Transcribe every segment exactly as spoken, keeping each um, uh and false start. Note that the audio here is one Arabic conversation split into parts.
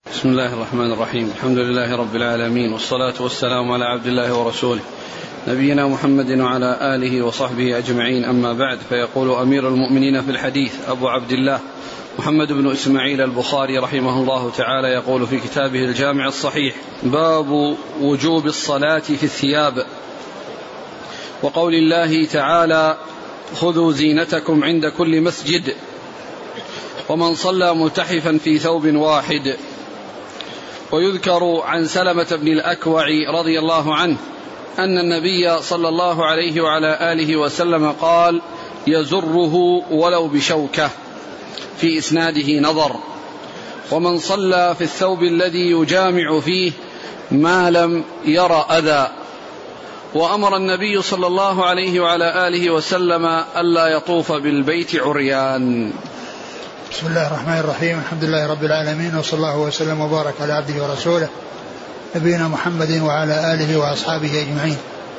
بسم الله الرحمن الرحيم. الحمد لله رب العالمين، والصلاة والسلام على عبد الله ورسوله نبينا محمد وعلى آله وصحبه أجمعين، أما بعد. فيقول أمير المؤمنين في الحديث أبو عبد الله محمد بن إسماعيل البخاري رحمه الله تعالى، يقول في كتابه الجامع الصحيح: باب وجوب الصلاة في الثياب، وقول الله تعالى: خذوا زينتكم عند كل مسجد، ومن صلى ملتحفا في ثوب واحد. ويذكر عن سلمة بن الأكوع رضي الله عنه أن النبي صلى الله عليه وعلى آله وسلم قال: يزره ولو بشوكة. في إسناده نظر. ومن صلى في الثوب الذي يجامع فيه ما لم ير أذى. وأمر النبي صلى الله عليه وعلى آله وسلم ألا يطوف بالبيت عريان. بسم الله الرحمن الرحيم. الحمد لله رب العالمين، وصلى الله وسلم وبارك على عبده ورسوله نبينا محمد وعلى آله وأصحابه أجمعين.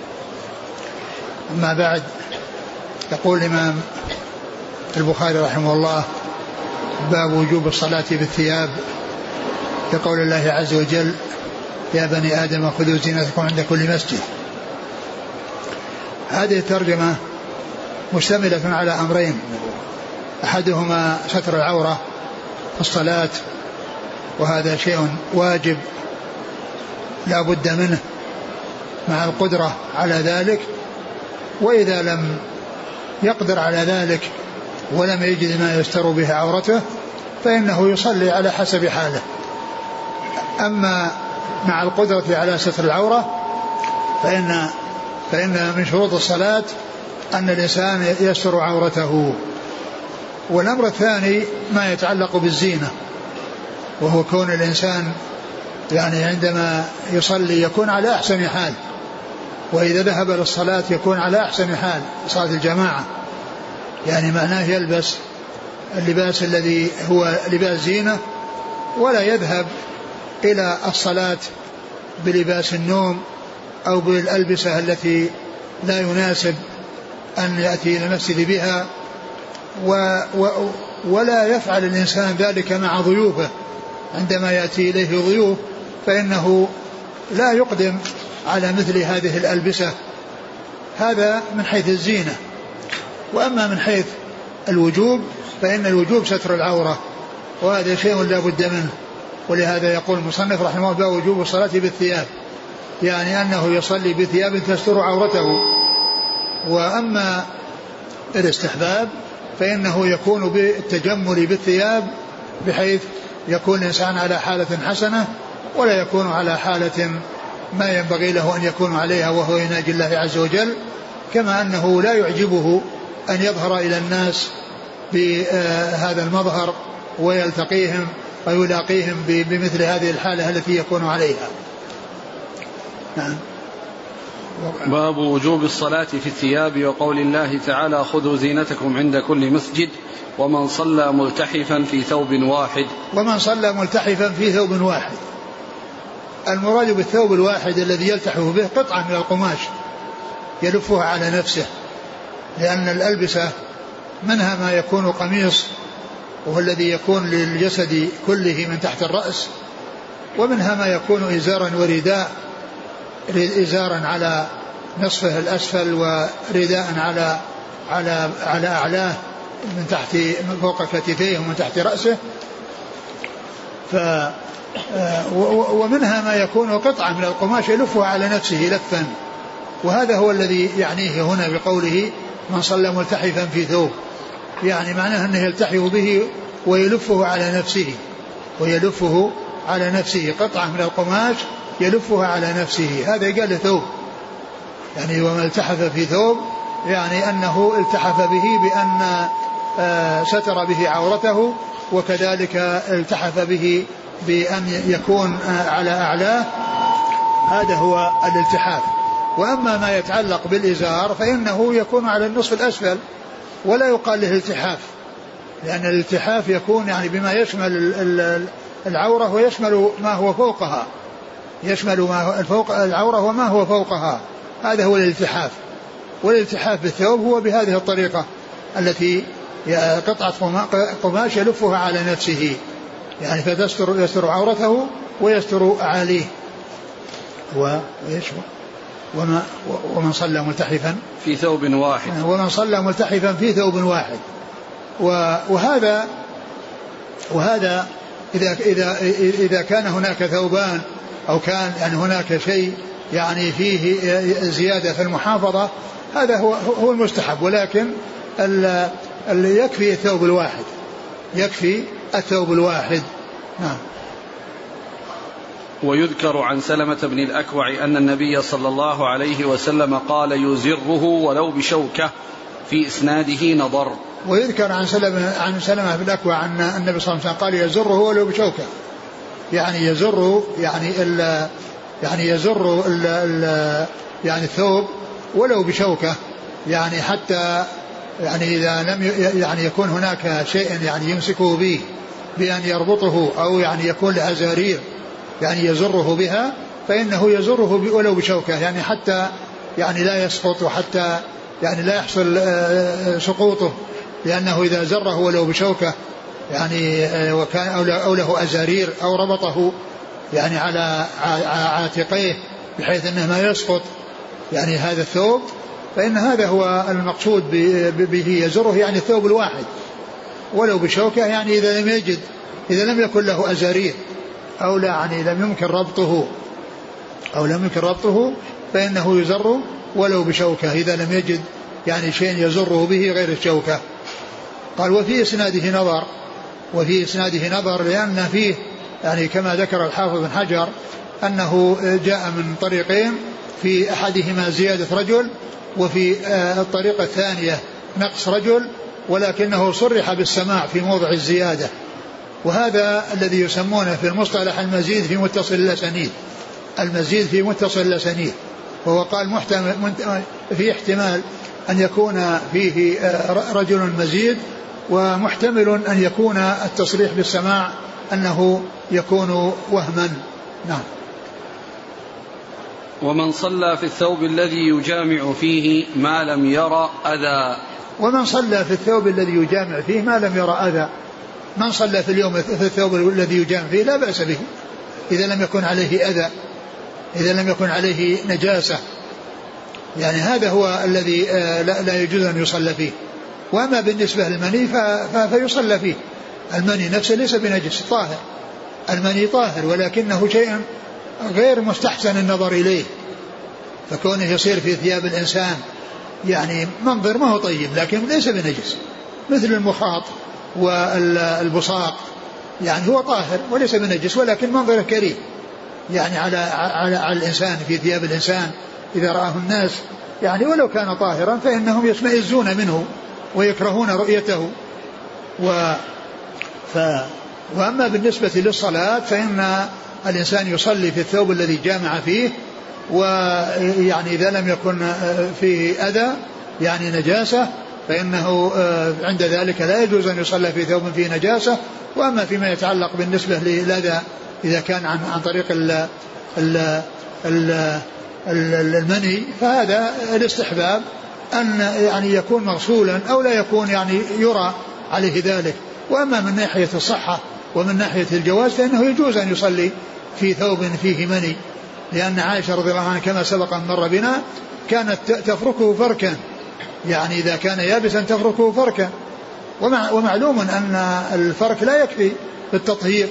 أما بعد، يقول الإمام البخاري رحمه الله: باب وجوب الصلاة بالثياب، لقول الله عز وجل: يا بني آدم خذوا زينتكم عند كل مسجد. هذه الترجمة مشتملة على أمرين: أحدهما ستر العورة في الصلاة، وهذا شيء واجب لا بد منه مع القدرة على ذلك، وإذا لم يقدر على ذلك ولم يجد ما يستر به عورته فإنه يصلي على حسب حاله. أما مع القدرة على ستر العورة فإن, فإن من شروط الصلاة أن الإنسان يستر عورته. والأمر الثاني ما يتعلق بالزينة، وهو كون الإنسان يعني عندما يصلي يكون على أحسن حال، وإذا ذهب للصلاة يكون على أحسن حال، صلاة الجماعة، يعني معناه يلبس اللباس الذي هو لباس زينة، ولا يذهب إلى الصلاة بلباس النوم أو بالألبسة التي لا يناسب أن يأتي إلى المسجد بها. و و ولا يفعل الإنسان ذلك مع ضيوفه، عندما يأتي إليه ضيوف فإنه لا يقدم على مثل هذه الألبسة. هذا من حيث الزينة. وأما من حيث الوجوب فإن الوجوب ستر العورة، وهذا شيء لا بد منه. ولهذا يقول المصنف رحمه الله: وجوب الصلاة بالثياب، يعني أنه يصلي بثياب تستر عورته. وأما الاستحباب فإنه يكون بالتجمل بالثياب، بحيث يكون الإنسان على حالة حسنة ولا يكون على حالة ما ينبغي له أن يكون عليها، وهو يناجي الله عز وجل. كما أنه لا يعجبه أن يظهر إلى الناس بهذا المظهر ويلتقيهم ويلاقيهم بمثل هذه الحالة التي يكون عليها. نعم. باب وجوب الصلاة في الثياب، وقول الله تعالى: خذوا زينتكم عند كل مسجد، ومن صلى ملتحفا في ثوب واحد. ومن صلى ملتحفا في ثوب واحد، المراد بالثوب الواحد الذي يلتحف به قطعة من القماش يلفها على نفسه، لأن الألبسة منها ما يكون قميص وهو الذي يكون للجسد كله من تحت الرأس، ومنها ما يكون إزارا ورداء، إزارا على نصفه الأسفل ورداء على على على أعلاه من تحت فوق كتفيه ومن تحت رأسه. ف ومنها ما يكون قطعة من القماش يلفها على نفسه لفا، وهذا هو الذي يعنيه هنا بقوله: من صلى ملتحفا في ثوب، يعني معناه أنه يلتحف به ويلفه على نفسه، ويلفه على نفسه قطعة من القماش يلفها على نفسه، هذا قال ثوب. يعني وما التحف في ثوب يعني أنه التحف به بأن ستر به عورته، وكذلك التحف به بأن يكون على أعلاه، هذا هو الالتحاف. وأما ما يتعلق بالإزار فإنه يكون على النصف الأسفل ولا يقال له التحاف، لأن الالتحاف يكون يعني بما يشمل العورة ويشمل ما هو فوقها، يشمل ما فوق العورة وما هو فوقها، هذا هو الالتحاف. والالتحاف بالثوب هو بهذه الطريقة التي قطعة قماش يلفها على نفسه، يعني فتستر يستر عورته ويستر أعاليه. وإيش وما ومن صلى ملتحفا في ثوب واحد ومن صلى ملتحفا في ثوب واحد. وهذا وهذا إذا إذا إذا كان هناك ثوبان أو كان يعني هناك شيء يعني فيه زيادة في المحافظة هذا هو هو المستحب. ولكن اللي يكفي الثوب الواحد يكفي الثوب الواحد. نعم. ويذكر عن سلمة بن الأكوع أن النبي صلى الله عليه وسلم قال يزره ولو بشوكة، في إسناده نظر. ويذكر عن سلمة عن سلمة بن الأكوع أن النبي صلى الله عليه وسلم قال يزره ولو بشوكة، يعني يزره يعني ال يعني يزر ال ال يعني الثوب ولو بشوكة، يعني حتى يعني إذا لم يعني يكون هناك شيء يعني يمسكه به بأن يربطه أو يعني يكون له أزارير يعني يزره بها، فإنه يزره ولو بشوكة، يعني حتى يعني لا يسقط وحتى يعني لا يحصل سقوطه، لأنه إذا زره ولو بشوكة يعني وكان أو له أزارير أو ربطه يعني على عاتقيه بحيث أنه ما يسقط يعني هذا الثوب، فإن هذا هو المقصود به يزره، يعني الثوب الواحد ولو بشوكة، يعني إذا لم يجد إذا لم يكن له أزارير أو لا يعني لم يمكن ربطه أو لم يمكن ربطه فإنه يزر ولو بشوكة إذا لم يجد يعني شيء يزره به غير الشوكة. قال وفي إسناده نظر، وفي إسناده نظر لأن فيه يعني كما ذكر الحافظ بن حجر أنه جاء من طريقين، في أحدهما زيادة رجل وفي الطريقة الثانية نقص رجل، ولكنه صرح بالسماع في موضع الزيادة، وهذا الذي يسمونه في المصطلح المزيد في متصل الأسانيد، المزيد في متصل الأسانيد، وهو قال محتمل في احتمال أن يكون فيه رجل مزيد، ومحتمل أن يكون التصريح بالسماع أنه يكون وهما. نعم. ومن صلى في الثوب الذي يجامع فيه ما لم يرى أذى. ومن صلى في الثوب الذي يجامع فيه ما لم يرى أذى، من صلى في اليوم في الثوب الذي يجامع فيه لا بأس به إذا لم يكن عليه أذى، إذا لم يكن عليه نجاسة، يعني هذا هو الذي لا يجوز أن يصلى فيه. وأما بالنسبة للمني فيصلى فيه، المني نفسه ليس بنجس، طاهر، المني طاهر، ولكنه شيء غير مستحسن النظر إليه، فكونه يصير في ثياب الإنسان يعني منظر ما هو طيب، لكن ليس بنجس، مثل المخاط والبصاق، يعني هو طاهر وليس بنجس، ولكن منظره كريم يعني على, على, على الإنسان في ثياب الإنسان إذا رآه الناس، يعني ولو كان طاهرا فإنهم يشمئزون منه ويكرهون رؤيته. و ف وأما بالنسبة للصلاة فإن الإنسان يصلي في الثوب الذي جامع فيه، ويعني إذا لم يكن فيه أذى يعني نجاسة فإنه عند ذلك لا يجوز أن يصلى في ثوب فيه نجاسة. وأما فيما يتعلق بالنسبة للأذى إذا كان عن, عن طريق ال ال ال المني فهذا الاستحباب أن يعني يكون مغسولا أو لا يكون يعني يرى عليه ذلك. وأما من ناحية الصحة ومن ناحية الجواز فإنه يجوز أن يصلي في ثوب فيه مني، لأن عائشة رضي الله عنها كما سبق أن مر بنا كانت تفركه فركا، يعني إذا كان يابسا تفركه فركا، ومع ومعلوم أن الفرك لا يكفي بالتطهير،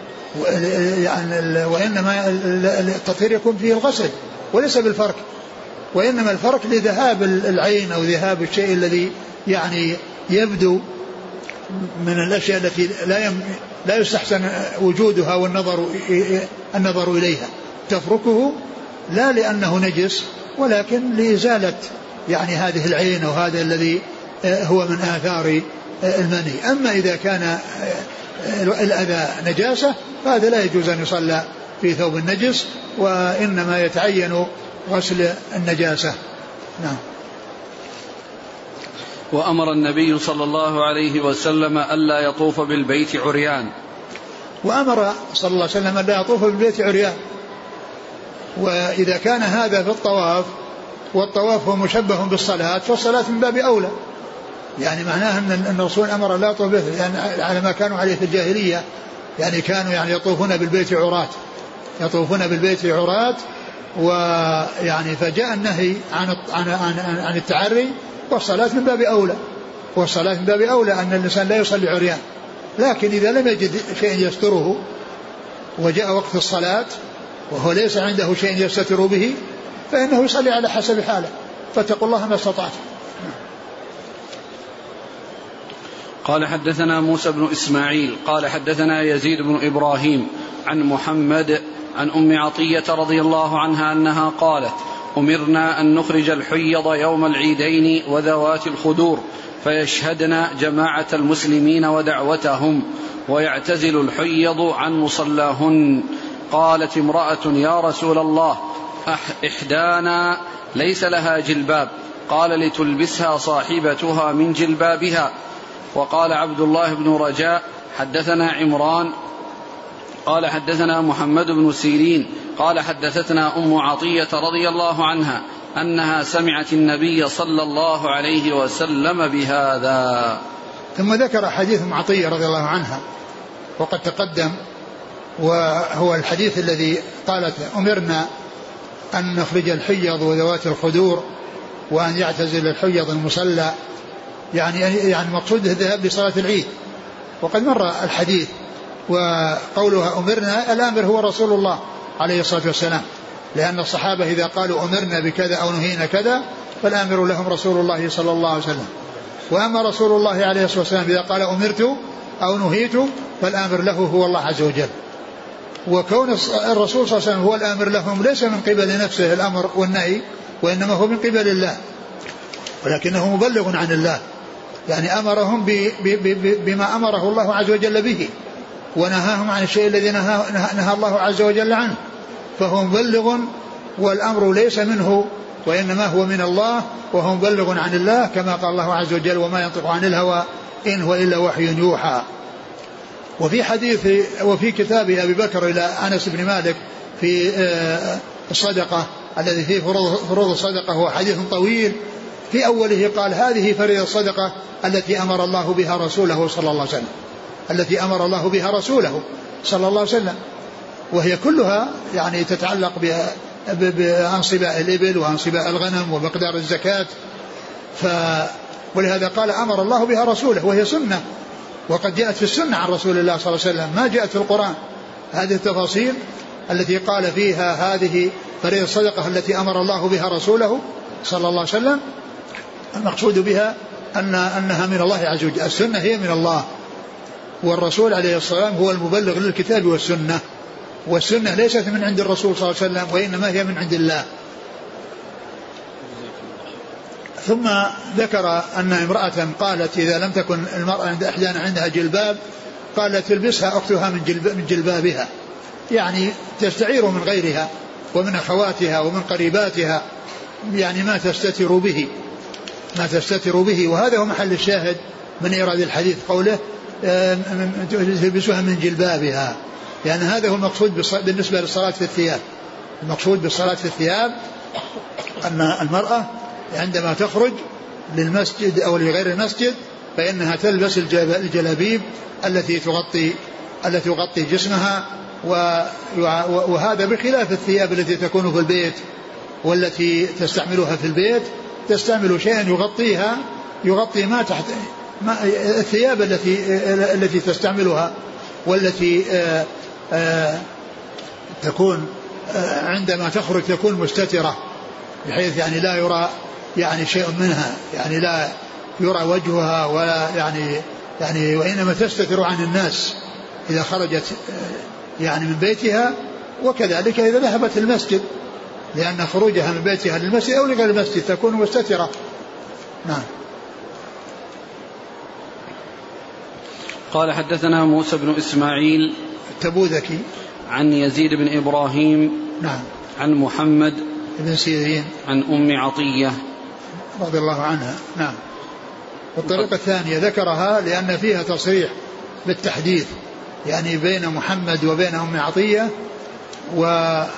يعني وإنما التطهير يكون فيه الغسل وليس بالفرك، وإنما الفرك لذهاب العين أو ذهاب الشيء الذي يعني يبدو من الأشياء التي لا لا يستحسن وجودها والنظر النظر إليها، تفركه لا لأنه نجس ولكن لإزالة يعني هذه العين وهذا الذي هو من آثار المني. أما إذا كان الأذى نجاسة فهذا لا يجوز أن يصلى في ثوب النجس، وإنما يتعين غسل النجاسة. نعم. وأمر النبي صلى الله عليه وسلم ألا يطوف بالبيت عريان. وأمر صلى الله عليه وسلم ألا يطوف بالبيت عريان، وإذا كان هذا في الطواف والطواف هو مشبه بالصلاة فالصلاة من باب أولى، يعني معناه أن الرسول أمر لا يطوف به يعني على ما كانوا عليه في الجاهلية، يعني كانوا يعني يطوفون بالبيت عراة يطوفون بالبيت عراة ويعني فجاء النهي عن عن عن, عن التعري، والصلاة من باب أولى والصلاة من باب أولى أن الإنسان لا يصلي عريان. لكن إذا لم يجد شيء يستره وجاء وقت الصلاة وهو ليس عنده شيء يستتر به فإنه يصلي على حسب حاله، فاتقوا الله ما استطعتم. قال حدثنا موسى بن إسماعيل قال حدثنا يزيد بن إبراهيم عن محمد عن أم عطية رضي الله عنها أنها قالت: أمرنا أن نخرج الحيض يوم العيدين وذوات الخدور فيشهدن جماعة المسلمين ودعوتهم ويعتزل الحيض عن مصلاهن. قالت امرأة: يا رسول الله، إحدانا ليس لها جلباب، قال: لتلبسها صاحبتها من جلبابها. وقال عبد الله بن رجاء: حدثنا عمران قال حدثنا محمد بن سيرين قال حدثتنا أم عطية رضي الله عنها أنها سمعت النبي صلى الله عليه وسلم بهذا. ثم ذكر حديث أم عطية رضي الله عنها وقد تقدم، وهو الحديث الذي قالت: أمرنا أن نخرج الحيض وذوات الخدور وأن يعتزل الحيض المصلى، يعني يعني مقصود الذهاب لصلاة العيد. وقد مر الحديث. وقولها أمرنا، الآمر هو رسول الله عليه الصلاة والسلام، لأن الصحابة إذا قالوا أمرنا بكذا أو نهينا كذا فالآمر لهم رسول الله صلى الله عليه وسلم. وأما رسول الله عليه الصلاة والسلام إذا قال أمرت أو نهيت فالآمر له هو الله عز وجل. وكون الرسول صلى الله عليه وسلم هو الآمر لهم ليس من قبل نفسه الأمر والنهي، وإنما هو من قبل الله، ولكنه مبلغ عن الله، يعني أمرهم بما أمره الله عز وجل به، ونهاهم عن الشيء الذي نهى, نهى الله عز وجل عنه، فهو مبلغ، والأمر ليس منه وإنما هو من الله، وهو مبلغ عن الله، كما قال الله عز وجل: وما ينطق عن الهوى إن هو إلا وحي يوحى. وفي حديث وفي كتاب أبي بكر إلى أنس بن مالك في الصدقة الذي فيه فروض الصدقة، هو حديث طويل. في أوله قال: هذه فريضة الصدقة التي أمر الله بها رسوله صلى الله عليه وسلم التي أمر الله بها رسوله صلى الله عليه وسلم وهي كلها يعني تتعلق بأنصباء الإبل وأنصباء الغنم ومقدار الزكاة. ف ولهذا قال: أمر الله بها رسوله، وهي سنة، وقد جاءت في السنة عن رسول الله صلى الله عليه وسلم، ما جاءت في القرآن. هذه التفاصيل التي قال فيها هذه فريضة الصدقة التي أمر الله بها رسوله صلى الله عليه وسلم، المقصود بها أن أنها من الله عز وجل. السنة هي من الله، والرسول عليه الصلاة والسلام هو المبلغ للكتاب والسنة، والسنة ليست من عند الرسول صلى الله عليه وسلم وإنما هي من عند الله. ثم ذكر أن امرأة قالت: إذا لم تكن المرأة عند أحيانا عندها جلباب قالت تلبسها أختها من, جلب من جلبابها، يعني تستعير من غيرها ومن أخواتها ومن قريباتها، يعني ما تستتر به ما تستتر به وهذا هو محل الشاهد من إيراد الحديث، قوله تلبسها من جلبابها، لأن يعني هذا هو المقصود بالنسبة للصلاة في الثياب. المقصود بالصلاة في الثياب أن المرأة عندما تخرج للمسجد أو لغير المسجد فإنها تلبس الجلابيب التي تغطي التي تغطي جسمها، وهذا بخلاف الثياب التي تكون في البيت والتي تستعملها في البيت، تستعمل شيئا يغطيها يغطي ما تحت ما الثياب التي التي تستعملها والتي آآ آآ تكون عندما تخرج تكون مستترة بحيث يعني لا يرى يعني شيء منها، يعني لا يرى وجهها ولا يعني يعني وإنما تستتر عن الناس إذا خرجت يعني من بيتها، وكذلك إذا ذهبت المسجد، لأن خروجها من بيتها للمسجد أو لغير المسجد تكون مستترة. نعم. قال: حدثنا موسى بن إسماعيل التبوذكي عن يزيد بن إبراهيم نعم عن محمد بن سيرين عن أم عطية رضي الله عنها. نعم. والطريقة الثانية ذكرها لأن فيها تصريح بالتحديث، يعني بين محمد وبين أم عطية. و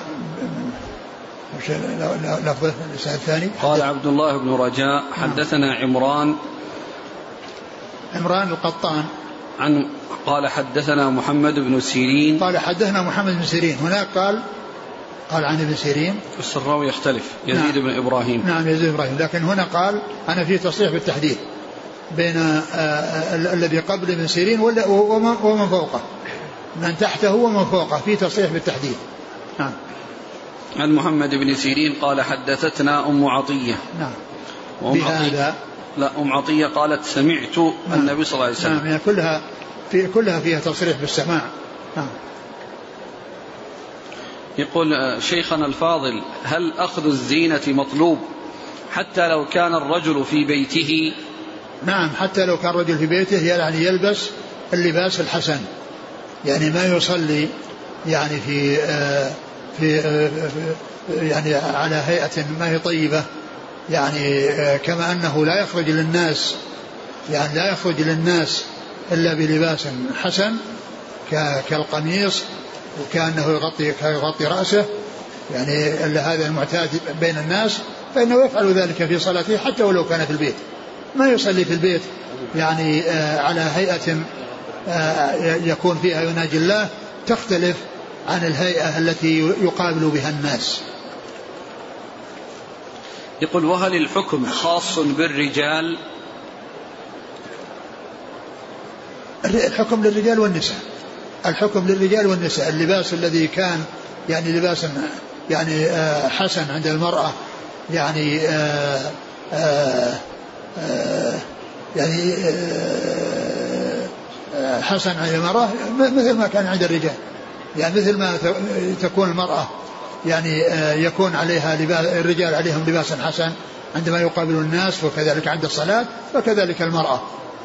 لفظه الثاني قال عبد الله بن رجاء: حدثنا عمران عمران القطان عن قال حدثنا محمد بن سيرين قال حدثنا محمد بن سيرين. هناك قال قال عن ابن سيرين بس الراوي يختلف يزيد نعم بن إبراهيم. نعم يزيد بن إبراهيم. لكن هنا قال أنا في تصريح بالتحديد بين الذي قبل ابن سيرين ومن فوقه من تحته ومن فوقه في تصريح بالتحديد. نعم. عن محمد بن سيرين قال حدثتنا أم عطية. نعم. وأم عطية لا أم عطية قالت سمعت نعم. النبي صلى الله عليه وسلم. نعم يعني كلها في كلها فيها تصريح بالسماع. نعم. يقول شيخنا الفاضل هل أخذ الزينة مطلوب حتى لو كان الرجل في بيته؟ نعم حتى لو كان الرجل في بيته يعني يلبس اللباس الحسن يعني ما يصلي يعني في آه في, آه في يعني على هيئة ما هي طيبة يعني آه كما أنه لا يخرج للناس يعني لا يخرج للناس إلا بلباس حسن كالقميص وكأنه يغطي يغطي رأسه يعني إلا هذا المعتاد بين الناس فإنه يفعل ذلك في صلاته حتى ولو كان في البيت ما يصلي في البيت يعني آه على هيئة آه يكون فيها يناجي الله تختلف عن الهيئة التي يقابل بها الناس. يقول وهل الحكم خاص بالرجال؟ الحكم للرجال والنساء الحكم للرجال والنساء. اللباس الذي كان يعني لباسا يعني آه حسن عند المرأة يعني آه آه آه يعني آه حسن عند المرأة مثل ما كان عند الرجال يعني مثل ما تكون المرأة يعني آه يكون عليها لباس الرجال عليهم لباس حسن عندما يقابل الناس وكذلك عند الصلاة فكذلك المرأة.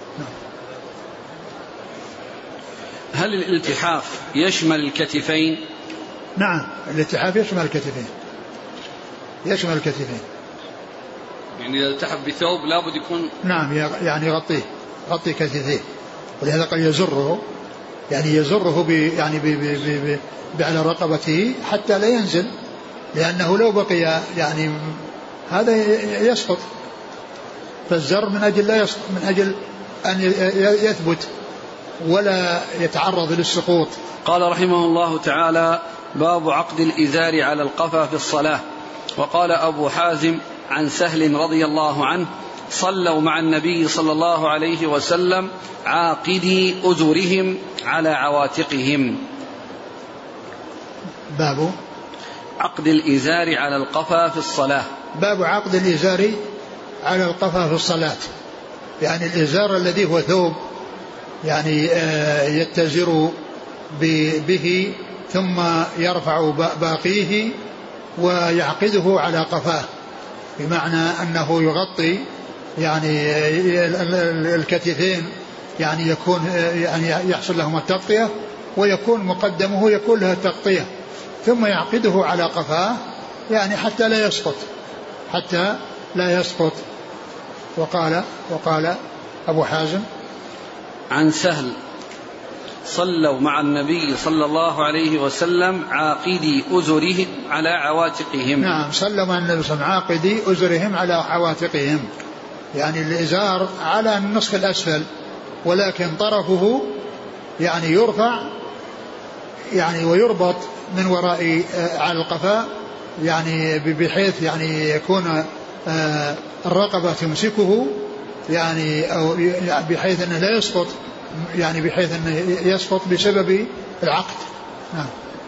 هل الالتحاف يشمل الكتفين؟ نعم الالتحاف يشمل الكتفين يشمل الكتفين يعني إذا التحف بثوب لابد يكون نعم يعني يغطيه يغطي كتفيه ولهذا قال يزره يعني يزره بي يعني بي بي بي بي على رقبته حتى لا ينزل لأنه لو بقي يعني هذا يسقط فالزر من أجل لا يسقط من أجل أن يثبت ولا يتعرض للسقوط. قال رحمه الله تعالى باب عقد الإزار على القفا في الصلاة. وقال أبو حازم عن سهل رضي الله عنه صلوا مع النبي صلى الله عليه وسلم عاقدي أزرهم على عواتقهم. باب عقد الإزار على القفا في الصلاة. باب عقد الإزار على القفا في الصلاة يعني الإزار الذي هو ثوب يعني يتزر به ثم يرفع باقيه ويعقده على قفاه بمعنى أنه يغطي يعني الكتفين يعني يكون يعني يحصل لهم التغطية ويكون مقدمه يكون له التغطية ثم يعقده على قفاه يعني حتى لا يسقط حتى لا يسقط. وقال وقال أبو حازم عن سهل صلوا مع النبي صلى الله عليه وسلم عاقدي أزرهم على عواتقهم. نعم صلوا مع النبي صلى الله عليه وسلم عاقدي أزرهم على عواتقهم يعني الإزار على النصف الأسفل ولكن طرفه يعني يرفع يعني ويربط من وراء على القفاء يعني بحيث يعني يكون الرقبة تمسكه يعني أو بحيث أنه لا يسقط يعني بحيث أنه يسقط بسبب العقد. نعم.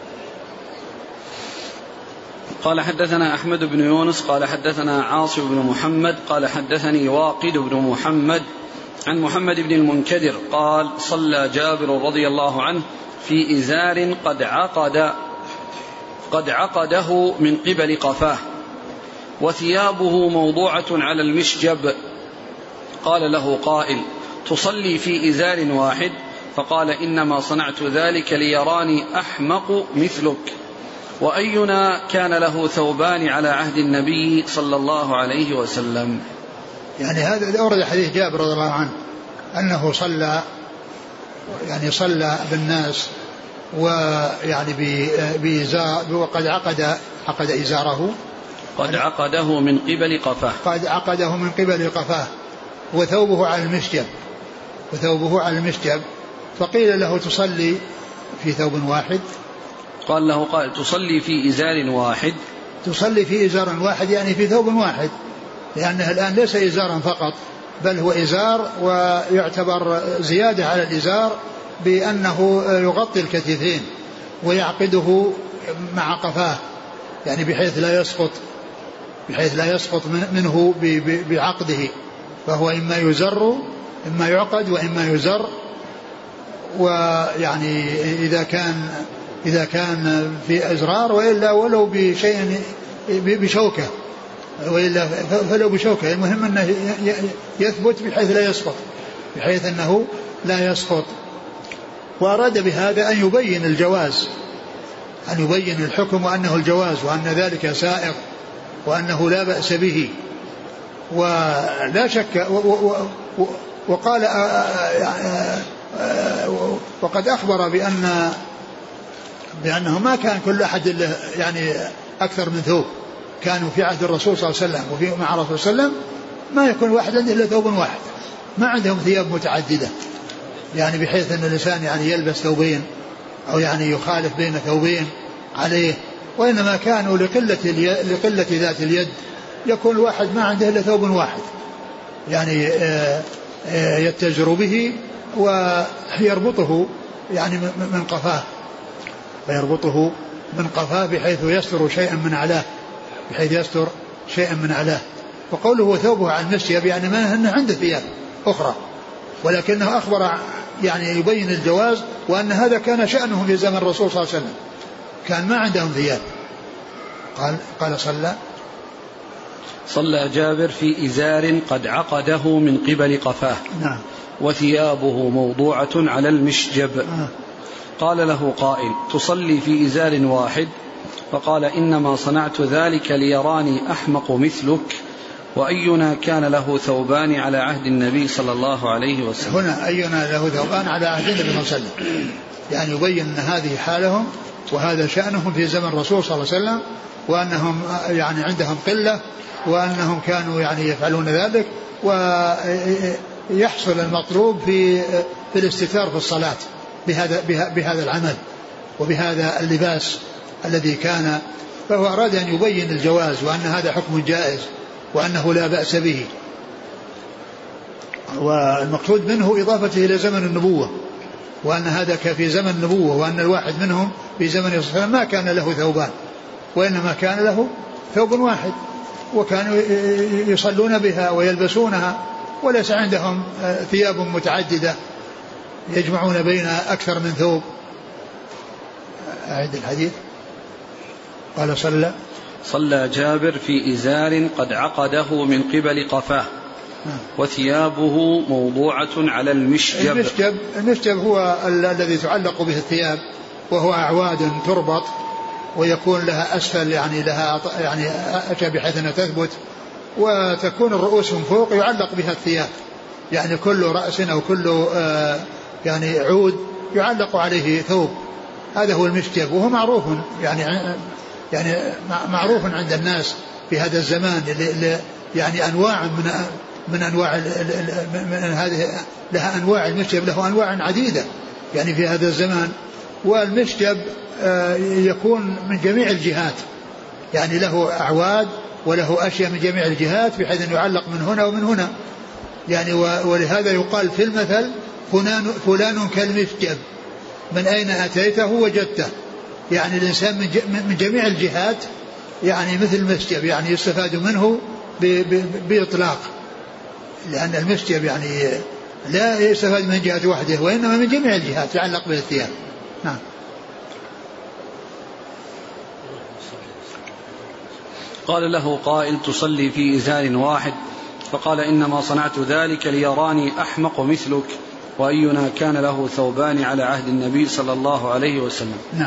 قال حدثنا أحمد بن يونس قال حدثنا عاصم بن محمد قال حدثني واقد بن محمد عن محمد بن المنكدر قال صلى جابر رضي الله عنه في إزار قد عقد قد عقده من قبل قفاه وثيابه موضوعة على المشجب. قال له قائل تصلي في إزار واحد؟ فقال إنما صنعت ذلك ليراني أحمق مثلك. وأينا كان له ثوبان على عهد النبي صلى الله عليه وسلم. يعني هذا أورد حديث جابر رضي الله عنه أنه صلى يعني صلى بالناس ويعني بإزار وقد عقد عقد إزاره قد عقده من قبل قفاه قد عقده من قبل قفاه وثوبه على المشجب وثوبه على المشجب فقيل له تصلي في ثوب واحد؟ قال له قائل تصلي في إزار واحد. تصلي في إزار واحد يعني في ثوب واحد، لأنه الآن ليس إزارا فقط بل هو إزار ويعتبر زيادة على الإزار بأنه يغطي الكتفين ويعقده مع قفاه، يعني بحيث لا يسقط بحيث لا يسقط منه بعقده، فهو إما يزر إما يعقد وإما يزر. ويعني إذا كان إذا كان في أزرار وإلا ولو بشيء بشوكة وإلا فلو بشوكة، المهم أنه يثبت بحيث لا يسقط بحيث أنه لا يسقط. وأراد بهذا أن يبين الجواز، أن يبين الحكم وأنه الجواز وأن ذلك سائغ وأنه لا بأس به. ولا شك وقال وقد أخبر بأن بأنه ما كان كل أحد له يعني أكثر من ثوب، كانوا في عهد الرسول صلى الله عليه وسلم وفي مع الرسول صلى الله عليه وسلم ما يكون واحد عنده إلا ثوب واحد، ما عندهم ثياب متعددة يعني بحيث أن الإنسان يعني يلبس ثوبين أو يعني يخالف بين ثوبين عليه، وإنما كانوا لقلة, لقلة ذات اليد يكون الواحد ما عنده إلا ثوب واحد يعني يتجر به ويربطه يعني من قفاه ويربطه من قفاه بحيث يستر شيئا من علاه بحيث يستر شيئا من علاه. وقوله ثوبه عن المشيب يعني ما أنه عنده ثياب أخرى، ولكنه أخبر يعني يبين الجواز وأن هذا كان شأنهم في زمن الرسول صلى الله عليه وسلم، كان ما عندهم ثياب. قال قال صلى صلى جابر في إزار قد عقده من قبل قفاه. نعم. وثيابه موضوعة على المشجب. آه. قال له قائل تصلي في إزار واحد؟ فقال إنما صنعت ذلك ليراني أحمق مثلك، وأينا كان له ثوبان على عهد النبي صلى الله عليه وسلم. هنا أينا له ثوبان على عهد النبي صلى الله عليه وسلم، يعني يبين أن هذه حالهم وهذا شأنهم في زمن الرسول صلى الله عليه وسلم، وأنهم يعني عندهم قلة وأنهم كانوا يعني يفعلون ذلك، ويحصل المطلوب في في الاستتار في الصلاة بهذا بهذا العمل وبهذا اللباس الذي كان. فهو أراد أن يبين الجواز وأن هذا حكم جائز وأنه لا بأس به، والمقصود منه إضافته إلى زمن النبوة، وأن هذا في زمن النبوة، وأن الواحد منهم في زمن الرسول صلى الله عليه وسلم ما كان له ثوبان وإنما كان له ثوب واحد، وكانوا يصلون بها ويلبسونها وليس عندهم ثياب متعددة يجمعون بين أكثر من ثوب. أعد الحديث. قال صلى صلى جابر في إزار قد عقده من قبل قفاه وثيابه موضوعة على المشجب. المشجب, المشجب هو الذي تعلق به الثياب، وهو أعواد تربط ويكون لها أسفل يعني لها يعني أشى بحيث أنها تثبت، وتكون الرؤوس من فوق يعلق بها الثياب، يعني كل رأس أو كل آه يعني عود يعلق عليه ثوب، هذا هو المشجب. وهو معروف يعني يعني معروف عند الناس في هذا الزمان، يعني أنواع من من أنواع من هذه لها أنواع، المشجب له أنواع عديدة يعني في هذا الزمان. والمشجب يكون من جميع الجهات، يعني له أعواد وله أشياء من جميع الجهات بحيث أن يعلق من هنا ومن هنا يعني. ولهذا يقال في المثل فلان, فلان كالمشجب، من أين أتيته وجدته، يعني الإنسان من جميع الجهات يعني مثل المشجب، يعني يستفاد منه بإطلاق، لأن المشجب يعني لا يستفاد من جهة واحدة وإنما من جميع الجهات يعلق به الثياب. نعم. قال له قائل تصلي في إزار واحد؟ فقال إنما صنعت ذلك ليراني أحمق مثلك، وأينا كان له ثوبان على عهد النبي صلى الله عليه وسلم. نعم.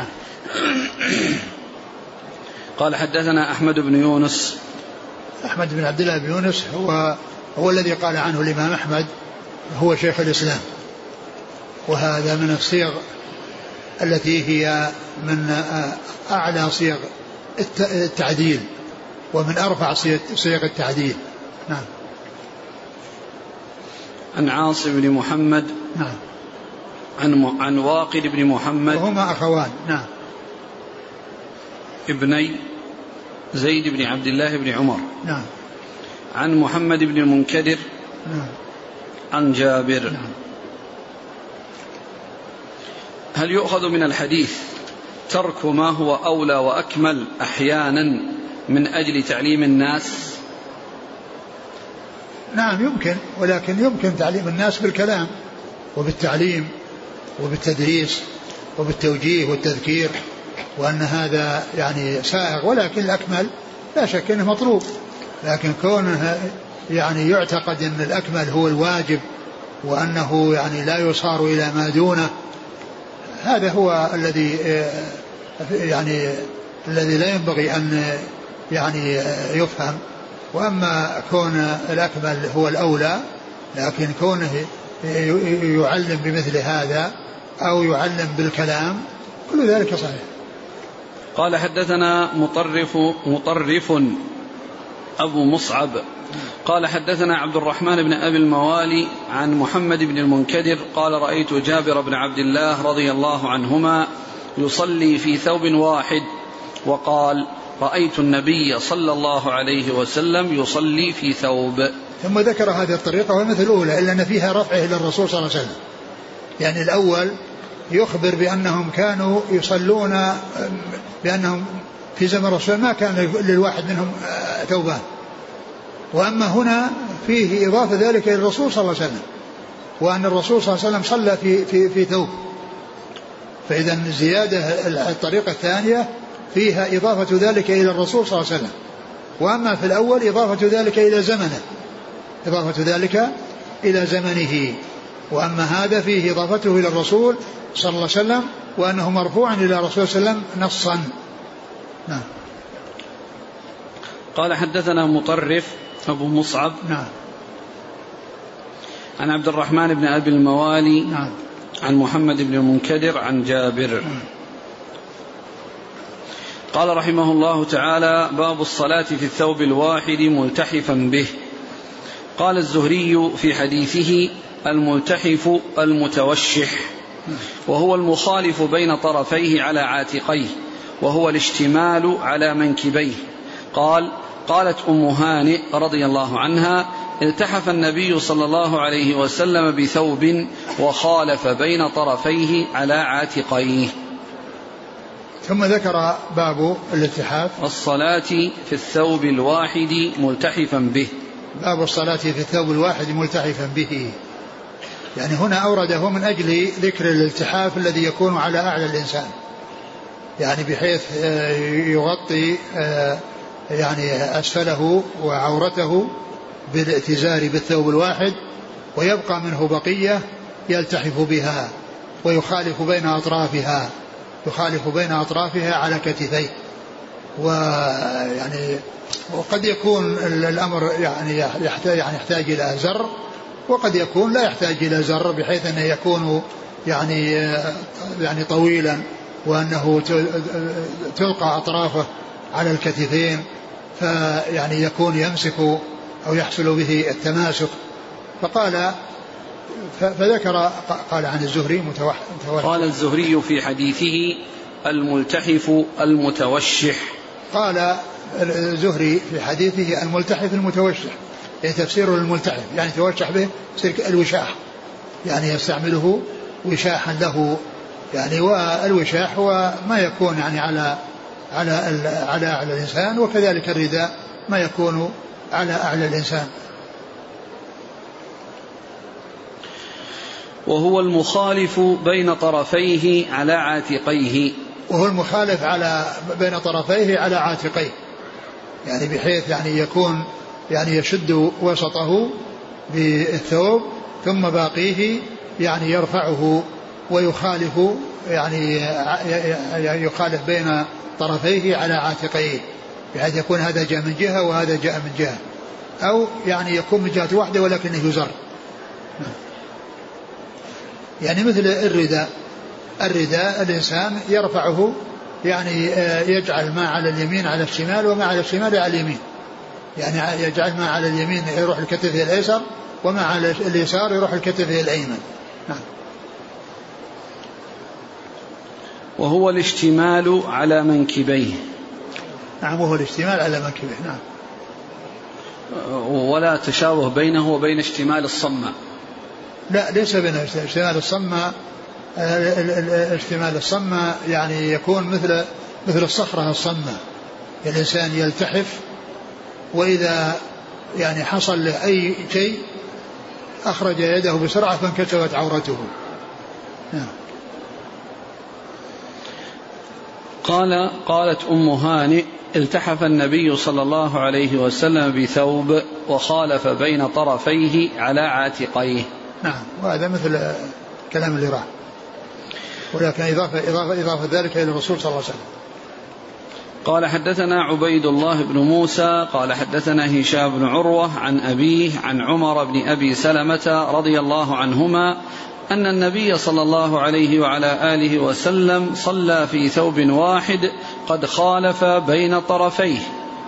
قال حدثنا أحمد بن يونس. أحمد بن عبد الله بن يونس هو هو الذي قال عنه الإمام أحمد هو شيخ الإسلام، وهذا من الصيغ التي هي من أعلى صيغ التعديل ومن أرفع صيغ التعديل. نعم. عن عاصم بن محمد. نعم. عن عن واقد بن محمد وهما أخوان. نعم. ابني زيد بن عبد الله بن عمر. نعم. عن محمد بن المنكدر. نعم. عن جابر. نعم. هل يؤخذ من الحديث ترك ما هو أولى وأكمل أحيانا من أجل تعليم الناس؟ نعم يمكن، ولكن يمكن تعليم الناس بالكلام وبالتعليم وبالتدريس وبالتوجيه والتذكير، وأن هذا يعني سائغ، ولكن الأكمل لا شك أنه مطلوب. لكن كونه يعني يعتقد أن الأكمل هو الواجب وأنه يعني لا يصار إلى ما دونه، هذا هو الذي يعني الذي لا ينبغي أن يعني يفهم. وأما كون الأكمل هو الأولى، لكن كونه يعلم بمثل هذا أو يعلم بالكلام كل ذلك صحيح. قال حدثنا مطرف مطرف أبو مصعب قال حدثنا عبد الرحمن بن أبي الموالي عن محمد بن المنكدر قال رأيت جابر بن عبد الله رضي الله عنهما يصلي في ثوب واحد، وقال رأيت النبي صلى الله عليه وسلم يصلي في ثوب. ثم ذكر هذه الطريقة ومثل الأولى، إلا أن فيها رفعه إلى الرسول صلى الله عليه وسلم. يعني الأول يخبر بأنهم كانوا يصلون، بأنهم في زمن الرسول ما كان للواحد منهم ثوبان، وأما هنا فيه إضافة ذلك إلى الرسول صلى الله عليه وسلم، وأن الرسول صلى الله عليه وسلم صلى في, في, في ثوب. فإذا زيادة الطريقة الثانية فيها إضافة ذلك إلى الرسول صلى الله عليه وسلم، وأما في الأول إضافة ذلك إلى زمنه، إضافة ذلك إلى زمنه. وأما هذا فيه إضافته إلى الرسول صلى الله عليه وسلم، وأنه مرفوع إلى الرسول صلى الله عليه وسلم نصا. نعم. قال حدثنا مطرف أبو مصعب. نعم. عن عبد الرحمن بن أبي الموالي. نعم. عن محمد بن المنكدر عن جابر. نعم. قال رحمه الله تعالى: باب الصلاة في الثوب الواحد ملتحفا به. قال الزهري في حديثه: الملتحف المتوشح، وهو المخالف بين طرفيه على عاتقيه، وهو الاشتمال على منكبيه. قال: قالت أم هانئ رضي الله عنها: التحف النبي صلى الله عليه وسلم بثوب وخالف بين طرفيه على عاتقيه. ثم ذكر باب الالتحاف الصلاة في الثوب الواحد ملتحفا به. باب الصلاة في الثوب الواحد ملتحفا به، يعني هنا أورده من أجل ذكر الالتحاف الذي يكون على أعلى الإنسان، يعني بحيث يغطي يعني أسفله وعورته بالاتزار بالثوب الواحد، ويبقى منه بقية يلتحف بها ويخالف بين أطرافها يخالف بين أطرافها على كتفيه. ويعني وقد يكون الأمر يعني يحتاج يعني يحتاج إلى زر، وقد يكون لا يحتاج إلى زر، بحيث أنه يكون يعني يعني طويلا، وأنه تلقى أطرافه على الكتفين، فيعني يكون يمسك أو يحصل به التماسك. فقال فذكر قال عن الزهري متوحش. قال الزهري في حديثه: الملتحف المتوشح. قال الزهري في حديثه: الملتحف المتوشح، يعني تفسيره الملتحف يعني توشح به الوشاح، يعني يستعمله وشاحا له، يعني والوشاح هو ما يكون يعني على على على أعلى الإنسان، وكذلك الرداء ما يكون على أعلى الإنسان. وهو المخالف بين طرفيه على عاتقيه. وهو المخالف على بين طرفيه على عاتقيه، يعني بحيث يعني يكون يعني يشد وسطه بالثوب، ثم باقيه يعني يرفعه ويخالف يعني يخالف بين طرفيه على عاتقيه، بحيث يكون هذا جاء من جهة وهذا جاء من جهة، أو يعني يكون من جهة واحدة ولكنه يزر، يعني مثل الرداء. الرداء الإنسان يرفعه يعني يجعل ما على اليمين على الشمال، وما على الشمال على اليمين، يعني يجعل ما على اليمين يروح الكتف الأيسر، وما على اليسار يروح الكتف الأيمن. نعم. وهو الاشتمال على منكبيه. نعم وهو الاشتمال على منكبيه. نعم. ولا تشابه بينه وبين اشتمال الصمة. لا ليس بين اشتمال الصمة. اشتمال الصمة يعني يكون مثل مثل الصخرة الصمة، الإنسان يلتحف وإذا يعني حصل له أي شيء أخرج يده بسرعة فانكشفت عورته. نعم. قال قالت أم هانئ التحف النبي صلى الله عليه وسلم بثوب وخالف بين طرفيه على عاتقيه. نعم وهذا مثل كلام اللي راح، ولكن إضافة, إضافة, إضافة ذلك إلى الرسول صلى الله عليه وسلم. قال حدثنا عبيد الله بن موسى قال حدثنا هشام بن عروة عن أبيه عن عمر بن أبي سلمة رضي الله عنهما أن النبي صلى الله عليه وعلى آله وسلم صلى في ثوب واحد قد خالف بين طرفيه.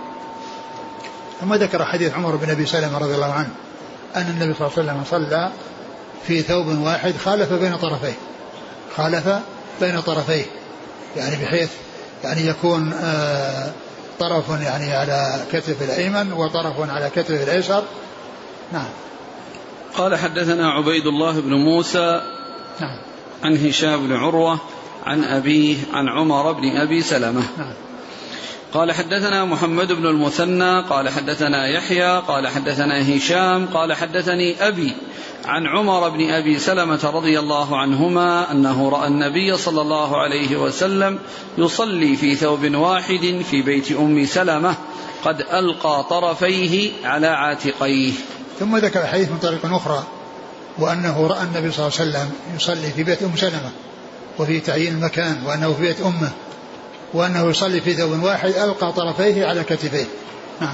ثم ذكر حديث عمر بن أبي سلمة رضي الله عنه أن النبي صلى الله عليه وسلم صلى في ثوب واحد خالف بين طرفيه، خالف بين طرفيه يعني بحيث يعني يكون آه طرف يعني على كتف الأيمن وطرف على كتف الأيسر. نعم. قال حدثنا عبيد الله بن موسى نعم. عن هشام بن عروة عن أبيه عن عمر بن أبي سلمة. نعم. قال حدثنا محمد بن المثنى قال حدثنا يحيى قال حدثنا هشام قال حدثني أبي عن عمر بن أبي سلمة رضي الله عنهما أنه رأى النبي صلى الله عليه وسلم يصلي في ثوب واحد في بيت أم سلمة قد ألقى طرفيه على عاتقيه. ثم ذكر الحديث من طريق أخرى وأنه رأى النبي صلى الله عليه وسلم يصلي في بيت أم سلمة وفي تعيين المكان وأنه في بيت أمه وأنه يصلي في ثوب واحد ألقى طرفيه على كتفيه. نعم.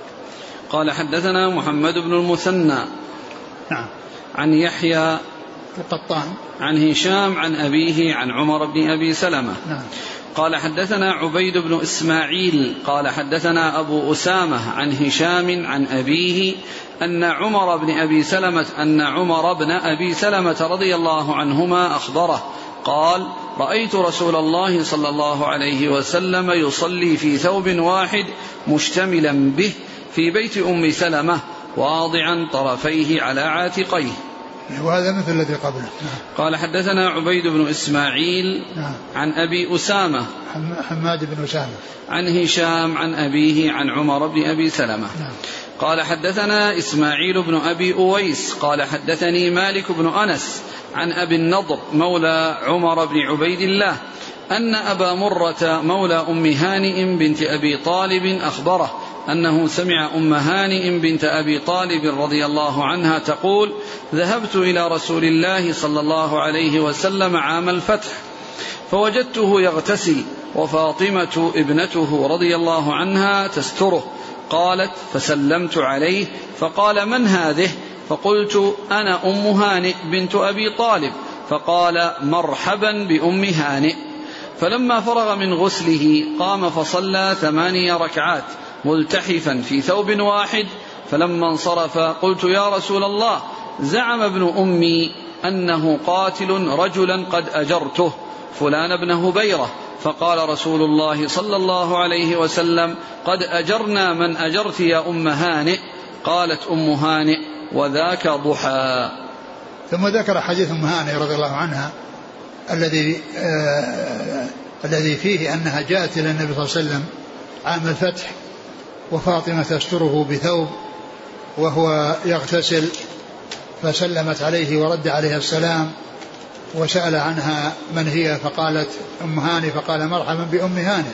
قال حدثنا محمد بن المثنى نعم. عن يحيى القطان عن هشام عن أبيه عن عمر بن أبي سلمة. نعم. قال حدثنا عبيد بن إسماعيل قال حدثنا أبو أسامة عن هشام عن أبيه أن عمر بن أبي سلمة أن عمر بن أبي سلمة رضي الله عنهما أخبره قال رأيت رسول الله صلى الله عليه وسلم يصلي في ثوب واحد مشتملا به في بيت أم سلمة واضعا طرفيه على عاتقيه. وهذا مثل الذي قبله. قال حدثنا عبيد بن إسماعيل عن أبي أسامة حماد بن أسامة عن هشام عن أبيه عن عمر بن أبي سلمة. قال حدثنا إسماعيل بن أبي أويس قال حدثني مالك بن أنس عن أبي النضر مولى عمر بن عبيد الله أن أبا مرة مولى أم هانئ بنت أبي طالب أخبره أنه سمع أم هانئ بنت أبي طالب رضي الله عنها تقول ذهبت إلى رسول الله صلى الله عليه وسلم عام الفتح فوجدته يغتسل وفاطمة ابنته رضي الله عنها تستره. قالت فسلمت عليه فقال من هذه؟ فقلت أنا أم هانئ بنت أبي طالب. فقال مرحبا بأم هانئ. فلما فرغ من غسله قام فصلى ثماني ركعات ملتحفا في ثوب واحد. فلما انصرف قلت يا رسول الله زعم ابن أمي أنه قاتل رجلا قد أجرته فلان بن هبيرة. فقال رسول الله صلى الله عليه وسلم قد أجرنا من أجرت يا أم هانئ. قالت أم هانئ وذاك ضحى. ثم ذكر حديث أم هانئ رضي الله عنها الذي آه الذي فيه أنها جاءت إلى النبي صلى الله عليه وسلم عام الفتح وفاطمة تستره بثوب وهو يغتسل فسلمت عليه ورد عليه السلام وسأل عنها من هي فقالت أم هانئ فقال مرحبا بأم هانئ.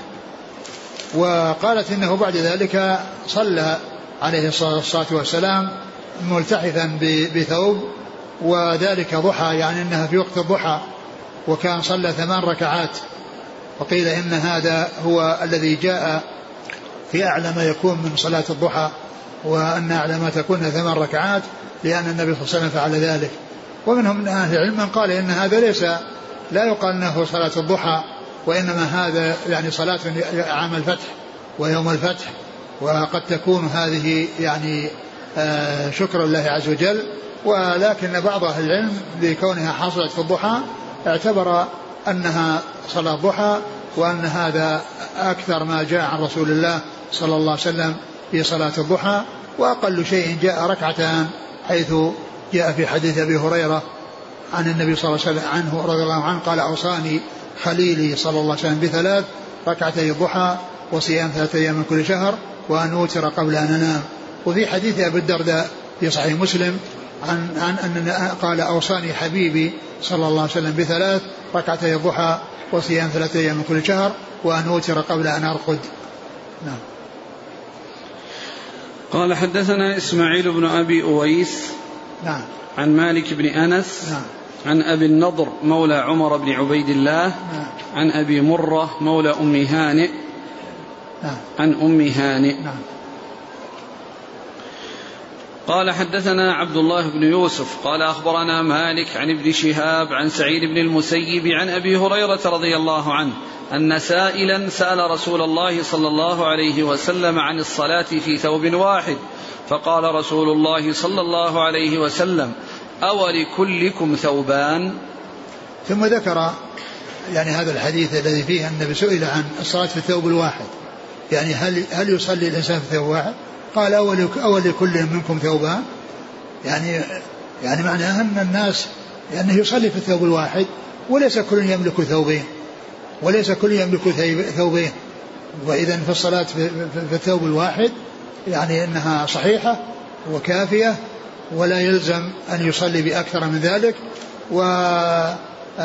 وقالت إنه بعد ذلك صلى عليه الصلاة والسلام ملتحفا بثوب وذلك ضحى يعني أنها في وقت الضحى وكان صلى ثمان ركعات. وقيل إن هذا هو الذي جاء في أعلى ما يكون من صلاة الضحى وأن أعلى ما تكون ثمان ركعات لأن النبي صلى الله عليه وسلم فعل ذلك. ومنهم من أهل العلم من قال إن هذا ليس لا يقال أنه صلاة الضحى وإنما هذا يعني صلاة عام الفتح ويوم الفتح وقد تكون هذه يعني آه شكر الله عز وجل. ولكن بعض أهل العلم لكونها حصلت في الضحى اعتبر أنها صلاة ضحى، وأن هذا أكثر ما جاء عن رسول الله صلى الله عليه وسلم في صلاة الضحى، وأقل شيء جاء ركعتان، حيث جاء في حديث أبي هريرة عن النبي صلى الله عليه وسلم عنه رضي الله عنه قال: أوصاني خليلي صلى الله عليه وسلم بثلاث: ركعتي الضحى، وصيام ثلاثة أيام من كل شهر، وأن أوتر قبل أن أنام. وفي حديث أبي الدرداء في صحيح مسلم عن عن أن قال: أوصاني حبيبي صلى الله عليه وسلم بثلاث: ركعتي الضحى، وصيام ثلاثة أيام من كل شهر، وأن أوتر قبل أن أرقد. نعم. قال: حدثنا إسماعيل بن أبي أويس نعم. عن مالك بن أنس نعم. عن أبي النضر مولى عمر بن عبيد الله نعم. عن أبي مرة مولى أم هانئ نعم. عن أم هانئ. نعم. قال: حدثنا عبد الله بن يوسف قال: أخبرنا مالك عن ابن شهاب عن سعيد بن المسيب عن أبي هريرة رضي الله عنه أن سائلا سأل رسول الله صلى الله عليه وسلم عن الصلاة في ثوب واحد، فقال رسول الله صلى الله عليه وسلم: أولكلكم ثوبان؟ ثم ذكر يعني هذا الحديث الذي فيه النبي سئل عن الصلاة في الثوب الواحد، يعني هل هل يصلي الإنسان في ثوب واحد؟ قال: أول أول كل منكم ثوبان، يعني يعني معناه أن الناس يعني يصلي في الثوب الواحد، وليس كل يملك ثوبين، وليس كل يملك ثوبين. وإذا في الصلاة في الثوب الواحد يعني أنها صحيحة وكافية، ولا يلزم أن يصلي بأكثر من ذلك. وكان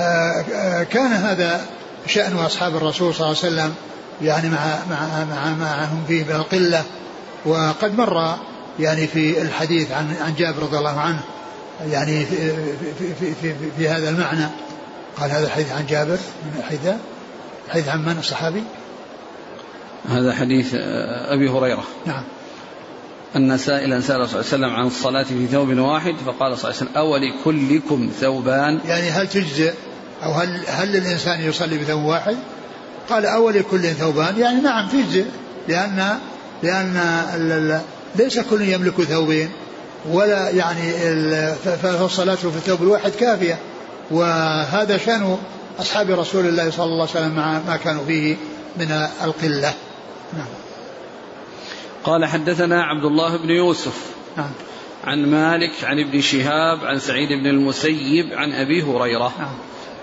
هذا شأن أصحاب الرسول صلى الله عليه وسلم يعني مع مع مع معهم فيه بالقلة. وقد مر يعني في الحديث عن عن جابر رضي الله عنه يعني في, في, في, في, في هذا المعنى. قال: هذا الحديث عن جابر من حديث حديث عن من الصحابي؟ هذا حديث أبي هريرة. نعم. أن سائلا سأل صلى الله عليه وسلم عن الصلاة في ثوب واحد، فقال صلى الله عليه وسلم: أولكلكم ثوبان؟ يعني هل تجزئ أو هل هل الإنسان يصلي بثوب واحد؟ قال: أولكل ثوبان، يعني نعم تجزئ، لأن لأن ليس كل يملك ثوبين، ولا يعني فالصلاة في الثوب الواحد كافية. وهذا شأن أصحاب رسول الله صلى الله عليه وسلم مع ما كانوا فيه من القلة. نعم. قال: حدثنا عبد الله بن يوسف نعم. عن مالك عن ابن شهاب عن سعيد بن المسيب عن أبي هريرة. نعم.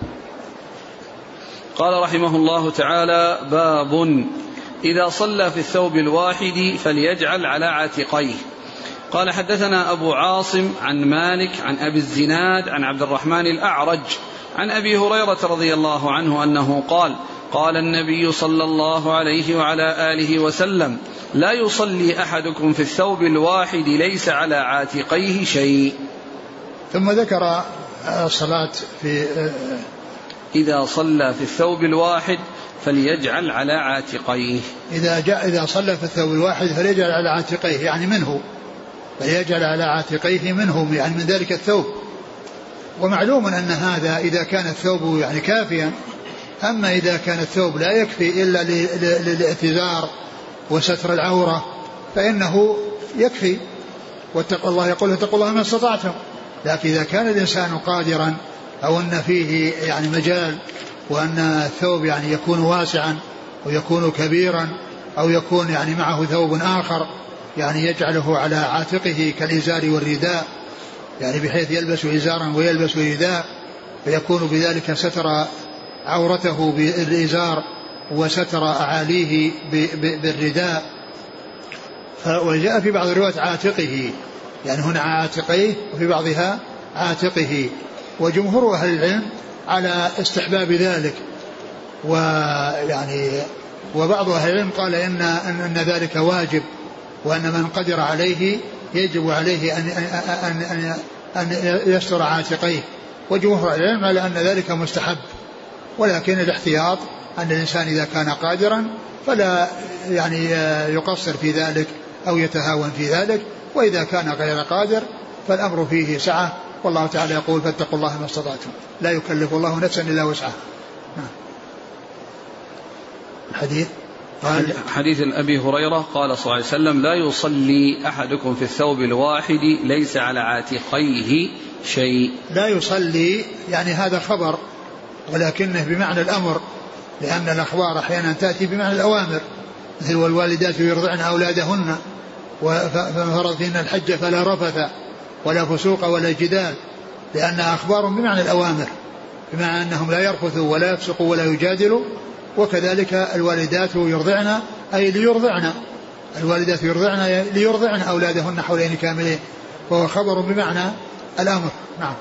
قال رحمه الله تعالى: باب إذا صلى في الثوب الواحد فليجعل على عاتقيه. قال: حدثنا أبو عاصم عن مالك عن أبي الزناد عن عبد الرحمن الأعرج عن أبي هريرة رضي الله عنه أنه قال: قال النبي صلى الله عليه وعلى آله وسلم: لا يصلي أحدكم في الثوب الواحد ليس على عاتقيه شيء. ثم ذكر الصلاة في إذا صلى في الثوب الواحد فليجعل على عاتقيه. إذا جاء إذا صلى في الثوب الواحد فليجعل على عاتقيه، يعني منه، فليجعل على عاتقيه منه، يعني من ذلك الثوب. ومعلوم أن هذا إذا كان الثوب يعني كافيا. أما إذا كان الثوب لا يكفي إلا للاعتذار وستر العورة فإنه يكفي. واتقوا الله، يقول: اتقوا الله ما استطعتم. لكن إذا كان الإنسان قادرا أو أن فيه يعني مجال، وأن الثوب يعني يكون واسعا ويكون كبيرا، أو يكون يعني معه ثوب آخر يعني يجعله على عاتقه كالإزار والرداء، يعني بحيث يلبس إزارا ويلبس رداء، فيكون بذلك ستر عورته بالإزار وستر أعاليه بالرداء. وجاء في بعض الروايات عاتقه، يعني هنا عاتقيه وفي بعضها عاتقه. وجمهور أهل العلم على استحباب ذلك، ويعني وبعض أهل العلم قال إن, أن ذلك واجب، وأن من قدر عليه يجب عليه أن, أن, أن, أن يستر عاتقيه. وجمهور أهل العلم على أن ذلك مستحب، ولكن الاحتياط أن الإنسان إذا كان قادرا فلا يعني يقصر في ذلك أو يتهاون في ذلك، وإذا كان غير قادر فالأمر فيه سعة. والله تعالى يقول: فاتقوا الله ما استطعتم، لا يكلف الله نفسا إلا وسعها. الحديث قال: حديث أبي هريرة قال صلى الله عليه وسلم: لا يصلي أحدكم في الثوب الواحد ليس على عاتقيه شيء. لا يصلي يعني هذا خبر ولكنه بمعنى الأمر، لأن الأخبار أحيانا تأتي بمعنى الأوامر، مثل والوالدات يرضعن أولادهن فمن فرض فيهن الحج فلا رفث ولا فسوق ولا جدال، لأنها أخبار بمعنى الأوامر، بمعنى أنهم لا يرفثوا ولا يفسقوا ولا يجادلوا. وكذلك الوالدات يرضعن أي ليرضعن، الوالدات يرضعن ليرضعن أولادهن حولين كاملين، وهو خبر بمعنى الأمر. نعم.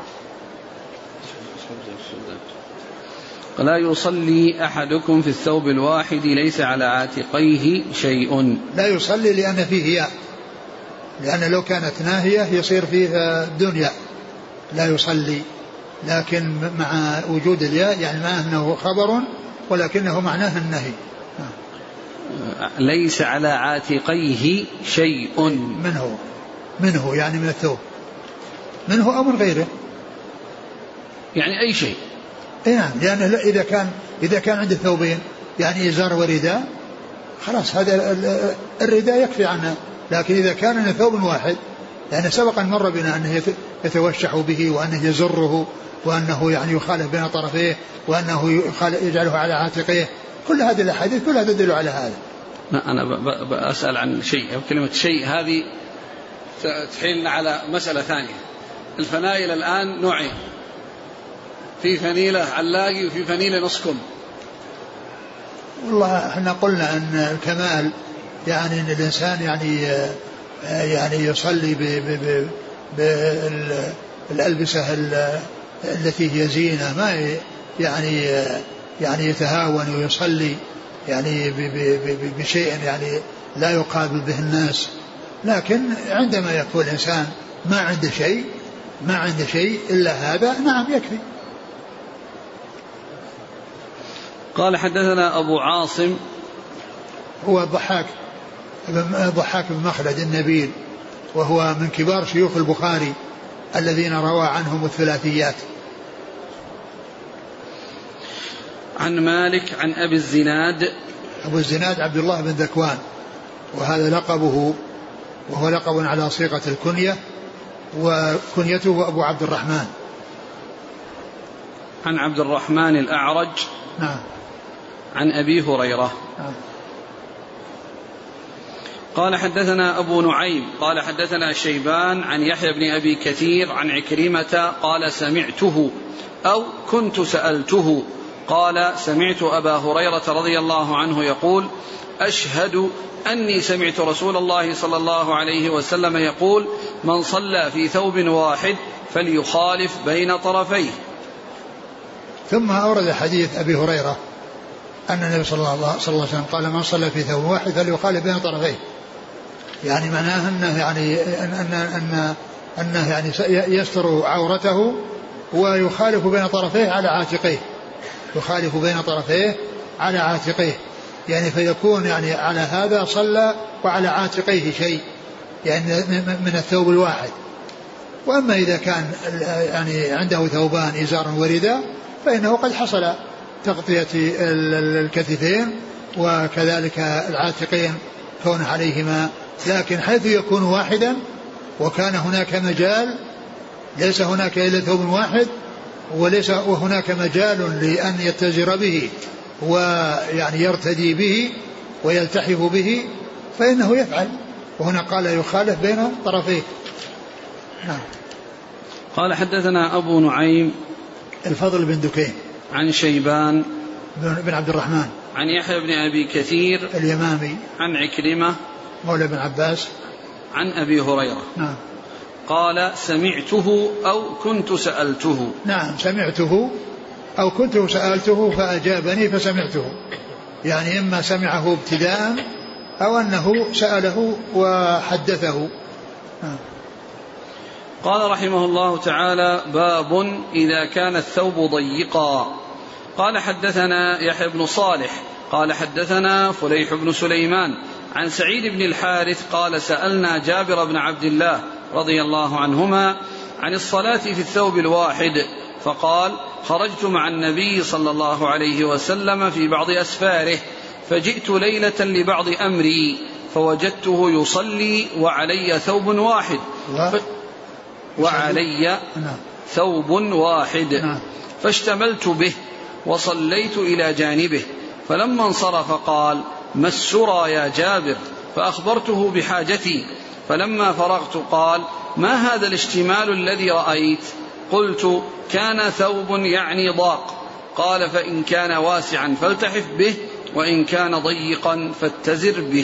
لا يصلي أحدكم في الثوب الواحد ليس على عاتقيه شيء. لا يصلي لأن فيه ياء، لأن لو كانت ناهية يصير فيها دنيا لا يصلي، لكن مع وجود الياء يعني معناه أنه خبر ولكنه معناه النهي. ليس على عاتقيه شيء. منه منه يعني من الثوب، منه أمر غيره، يعني أي شيء. نعم، لأنه إذا كان إذا كان عنده ثوبين يعني إزار ورداء خلاص هذا الرداء يكفي عنه، لكن إذا كان ثوب واحد، لأن سبق أن مر بنا أنه يتوشح به وأنه يزره وأنه يعني يخالف بين طرفيه وأنه يجعله على عاتقيه، كل هذه الأحاديث كلها تدل على هذا. لا أنا بأسأل عن شيء، أو كلمة شيء هذه تحيلنا على مسألة ثانية. الفنائل الآن نوعين، في فنيلة علاقي وفي فنيلة نصكم. والله احنا قلنا أن الكمال يعني أن الإنسان يعني يعني يصلي بالألبسة التي هي زينة، ما يعني يعني يتهاون ويصلي يعني بشيء يعني لا يقابل به الناس. لكن عندما يكون الإنسان ما عنده شيء ما عنده شيء إلا هذا، نعم يكفي. قال حدثنا أبو عاصم هو ضحاك ضحاك بن مخلد النبيل، وهو من كبار شيوخ البخاري الذين روى عنهم الثلاثيات. عن مالك عن أبي الزناد. أبو الزناد عبد الله بن ذكوان، وهذا لقبه، وهو لقب على صيغة الكنية، وكنيته أبو عبد الرحمن. عن عبد الرحمن الأعرج. نعم. عن أبي هريرة. نعم. قال حدثنا أبو نعيم قال حدثنا شيبان عن يحيى بن أبي كثير عن عكرمة قال سمعته أو كنت سألته قال سمعت أبا هريرة رضي الله عنه يقول أشهد أني سمعت رسول الله صلى الله عليه وسلم يقول من صلى في ثوب واحد فليخالف بين طرفيه. ثم أورد حديث أبي هريرة أن النبي صلى الله عليه وسلم قال من صلى في ثوب واحد فليخالف بين طرفيه، يعني معناه أنه يعني أن أن أنه يعني يستر عورته ويخالف بين طرفيه على عاتقيه، يخالف بين طرفيه على عاتقيه، يعني فيكون يعني على هذا صلى وعلى عاتقيه شيء يعني من الثوب الواحد. وأما إذا كان يعني عنده ثوبان إزار ورداء فإنه قد حصل تغطية الكتفين وكذلك العاتقين كون عليهما، لكن حيث يكون واحدا وكان هناك مجال، ليس هناك إلا ثوب واحد وليس وهناك مجال لأن يتزر به ويعني يرتدي به ويلتحف به فإنه يفعل، وهنا قال يخالف بين طرفيه. نعم. قال حدثنا أبو نعيم الفضل بن دكين عن شيبان بن عبد الرحمن عن يحيى بن أبي كثير اليمامي عن عكرمة مولى بن عباس عن أبي هريرة. نعم. قال سمعته أو كنت سألته. نعم سمعته أو كنت سألته فأجابني فسمعته، يعني إما سمعه ابتداء أو أنه سأله وحدثه. نعم. قال رحمه الله تعالى باب إذا كان الثوب ضيقا. قال حدثنا يحيى بن صالح قال حدثنا فليح بن سليمان عن سعيد بن الحارث قال سألنا جابر بن عبد الله رضي الله عنهما عن الصلاة في الثوب الواحد فقال خرجت مع النبي صلى الله عليه وسلم في بعض أسفاره فجئت ليلة لبعض أمري فوجدته يصلي وعلي ثوب واحد ف... وعلي ثوب واحد فاشتملت به وصليت إلى جانبه، فلما انصرف قال: ما السرى يا جابر؟ فأخبرته بحاجتي، فلما فرغت قال: ما هذا الاشتمال الذي رأيت؟ قلت: كان ثوب يعني ضاق. قال: فإن كان واسعا فالتحف به، وإن كان ضيقا فاتزر به.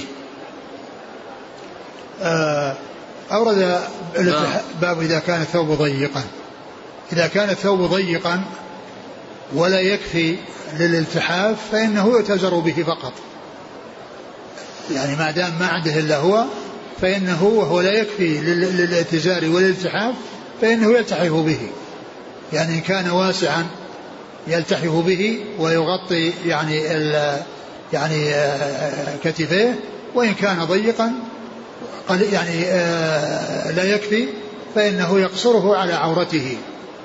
أورد باب إذا كان الثوب ضيقا. إذا كان الثوب ضيقا ولا يكفي للالتحاف فإنه يؤتزر به فقط، يعني ما دام ما عنده إلا هو فإنه وهو لا يكفي للاتزار والالتحاف فإنه يلتحف به، يعني إن كان واسعا يلتحف به ويغطي يعني يعني كتفيه، وإن كان ضيقا يعني لا يكفي فإنه يقصره على عورته.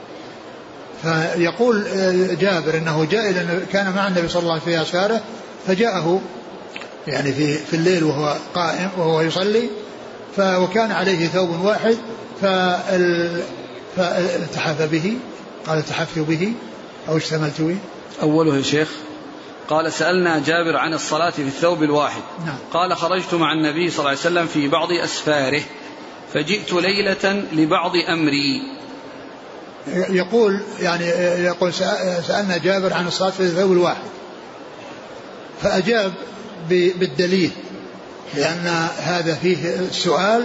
فيقول جابر إنه جاء إلى كان مع النبي صلى الله عليه وسلم في أسفاره، فجاءه يعني في في الليل وهو قائم وهو يصلي، وكان عليه ثوب واحد فالتحف به. قال: التحفت به أو اشتملت به. أوله يا شيخ قال: سألنا جابر عن الصلاة في الثوب الواحد. نعم. قال: خرجت مع النبي صلى الله عليه وسلم في بعض أسفاره، فجئت ليلة لبعض أمري. يقول يعني يقول سألنا جابر عن الصلاة في الثوب الواحد، فأجاب بالدليل، لأن هذا فيه السؤال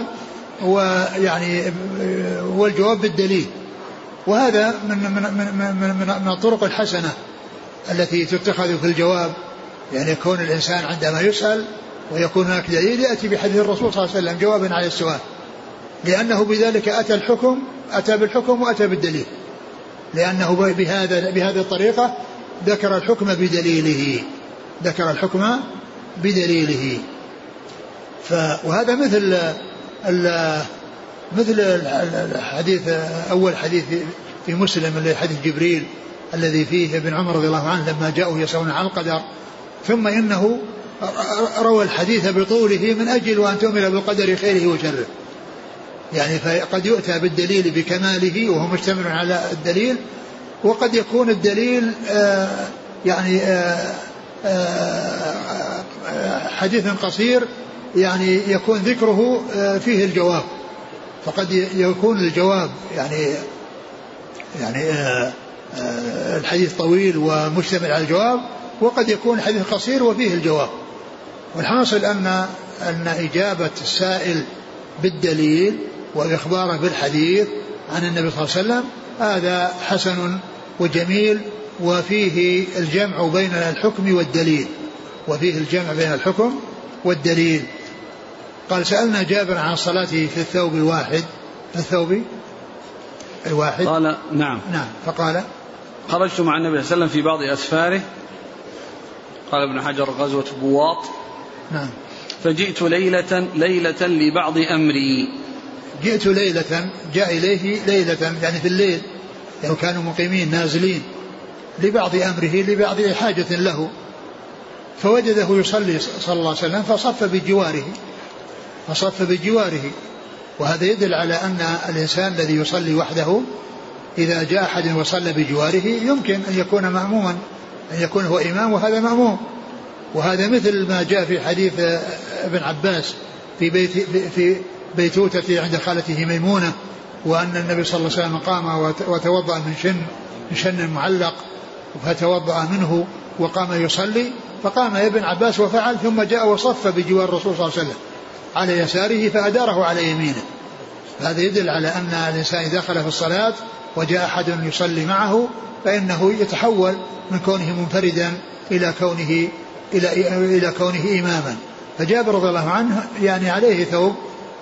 ويعني والجواب بالدليل، وهذا من من من من, من الطرق الحسنة التي تتخذ في الجواب، يعني يكون الإنسان عندما يسأل ويكون هناك دليل يأتي بحديث الرسول صلى الله عليه وسلم جوابا على السؤال، لأنه بذلك أتى الحكم أتى بالحكم وأتى بالدليل، لأنه بهذا بهذه الطريقة ذكر الحكم بدليله ذكر الحكم بدليله. ف وهذا مثل ال مثل الحديث أول حديث في مسلم اللي حديث جبريل الذي فيه ابن عمر رضي الله عنه لما جاءوا يسألون عن القدر، ثم إنه روى الحديث بطوله من أجل أن تؤمن بالقدر خيره وشره، يعني فقد يؤتى بالدليل بكماله وهو مشتمل على الدليل، وقد يكون الدليل آه يعني آه آه حديث قصير يعني يكون ذكره آه فيه الجواب، فقد يكون الجواب يعني يعني آه آه الحديث طويل ومشتمل على الجواب، وقد يكون الحديث قصير وفيه الجواب. والحاصل أن أن إجابة السائل بالدليل وإخباره بالحديث عن النبي صلى الله عليه وسلم هذا حسن وجميل، وفيه الجمع بين الحكم والدليل وفيه الجمع بين الحكم والدليل. قال: سألنا جابر عن الصلاة في الثوب الواحد في الثوب الواحد قال: نعم نعم فقال: خرجت مع النبي صلى الله عليه وسلم في بعض أسفاره. قال ابن حجر: غزوة بواط. نعم. فجئت ليلة ليلة لبعض أمري. جئت ليلة جاء إليه ليلة يعني في الليل، يعني كانوا مقيمين نازلين لبعض أمره لبعض حاجة له، فوجده يصلي صلى الله عليه وسلم فصف بجواره فصف بجواره وهذا يدل على أن الإنسان الذي يصلي وحده إذا جاء أحد وصلى بجواره يمكن أن يكون مأموما، أن يكون هو إمام وهذا مأموم. وهذا مثل ما جاء في حديث ابن عباس في بيت في بيتوتة عند خالته ميمونة، وأن النبي صلى الله عليه وسلم قام وتوضأ من شن من شن معلق فتوضأ منه وقام يصلي، فقام ابن عباس وفعل، ثم جاء وصف بجوار الرسول صلى الله عليه وسلم على يساره فأداره على يمينه. هذا يدل على أن الإنسان إذا دخل في الصلاة وجاء أحد يصلي معه فإنه يتحول من كونه منفردا إلى كونه إلى إلى كونه إماما. فجابر رضي الله عنه يعني عليه ثوب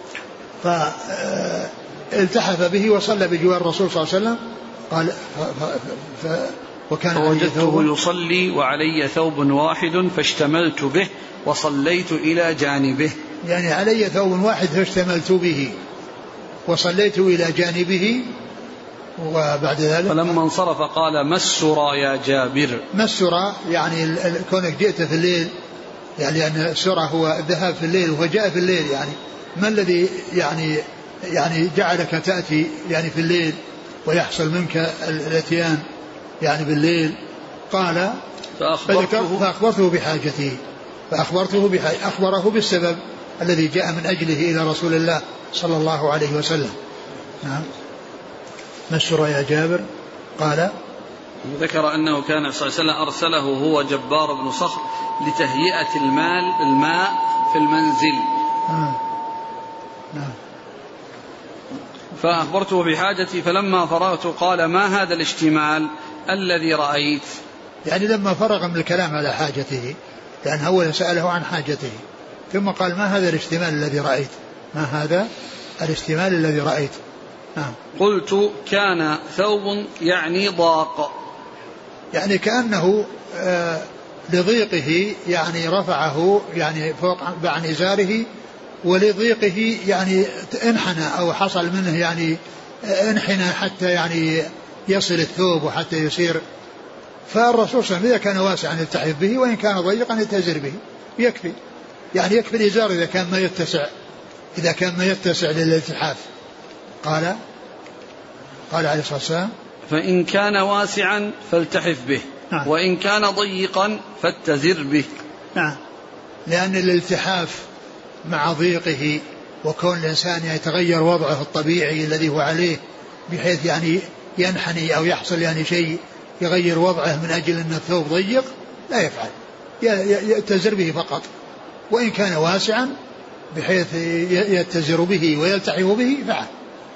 فالتحف به وصلى بجوار الرسول صلى الله عليه وسلم. قال ف ف ف وكان فوجدته يصلي وعلي ثوب واحد فاشتملت به وصليت إلى جانبه، يعني علي ثوب واحد فاشتملت به وصليت إلى جانبه. وبعد ذلك فلما انصرف قال: ما السرى يا جابر؟ ما السرى يعني كونك جئت في الليل، يعني أن السرى هو الذهاب في الليل وجاء في الليل، يعني ما الذي يعني يعني جعلك تأتي يعني في الليل ويحصل منك الاتيان يعني بالليل؟ قال فأخبرته, فأخبرته بحاجته فأخبرته بحاجته أخبره بالسبب الذي جاء من أجله إلى رسول الله صلى الله عليه وسلم. نعم. ما السر يا جابر؟ قال ذكر أنه كان صلى الله عليه وسلم أرسله هو جبار بن صخر لتهيئة المال الماء في المنزل. آه. نعم. فأخبرته بحاجتي فلما فرغت قال ما هذا الاشتمال الذي رأيت؟ يعني لما فرغ من الكلام على حاجته، لأن أولا سأله عن حاجته ثم قال ما هذا الاشتمال الذي رأيت؟ ما هذا الاشتمال الذي رأيت؟ آه. قلت كان ثوب يعني ضاق، يعني كأنه آه لضيقه يعني رفعه يعني فوق عن إزاره، ولضيقه يعني انحنى أو حصل منه يعني انحنى حتى يعني يصل الثوب وحتى يصير. فالرسول صلى الله عليه وسلم إذا كان واسعا يلتحف به وإن كان ضيقا يتزر به يكفي، يعني يكفي الإزار إذا كان ما يتسع إذا كان ما يتسع للالتحاف. قال قال عليه الصلاة والسلام فإن كان واسعا فالتحف به. نعم. وإن كان ضيقا فاتزر به. نعم. لأن الالتحاف مع ضيقه وكون الإنسان يتغير وضعه الطبيعي الذي هو عليه بحيث يعني ينحني أو يحصل يعني شيء يغير وضعه من أجل أن الثوب ضيق لا يفعل، يتزر به فقط. وإن كان واسعا بحيث يتزر به ويلتحف به فعل.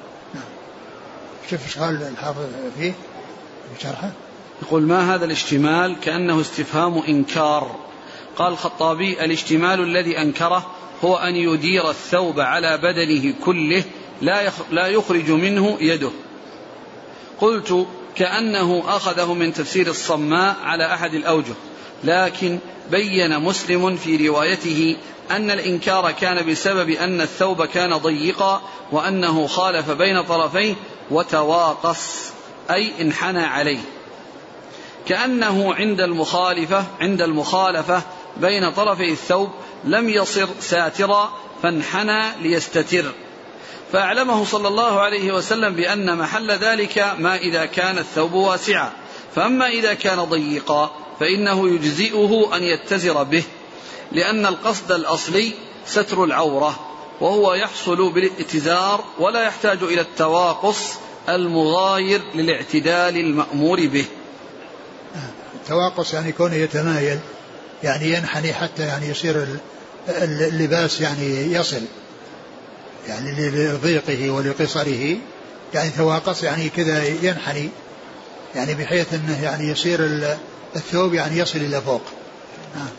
شوف ايش قال الحافظ فيه بشرحه. يقول ما هذا الاشتمال كأنه استفهام إنكار. قال الخطابي الاشتمال الذي أنكره هو أن يدير الثوب على بدنه كله لا يخرج منه يده. قلت كأنه أخذه من تفسير الصماء على أحد الأوجه، لكن بين مسلم في روايته أن الإنكار كان بسبب أن الثوب كان ضيقا وأنه خالف بين طرفيه وتواقص أي انحنى عليه، كأنه عند المخالفة عند المخالفة بين طرفي الثوب لم يصر ساترا فانحنى ليستتر. فأعلمه صلى الله عليه وسلم بأن محل ذلك ما إذا كان الثوب واسعا، فأما إذا كان ضيقا فإنه يجزئه أن يتزر به، لأن القصد الأصلي ستر العورة وهو يحصل بالاتزار ولا يحتاج إلى التواقص المغاير للاعتدال المأمور به. التواقص يعني كونه يتمايل يعني ينحني حتى يعني يصير اللباس يعني يصل يعني لضيقه ولقصره، يعني تواقص يعني كذا ينحني يعني بحيث انه يعني يصير الثوب يعني يصل الى فوق. نعم.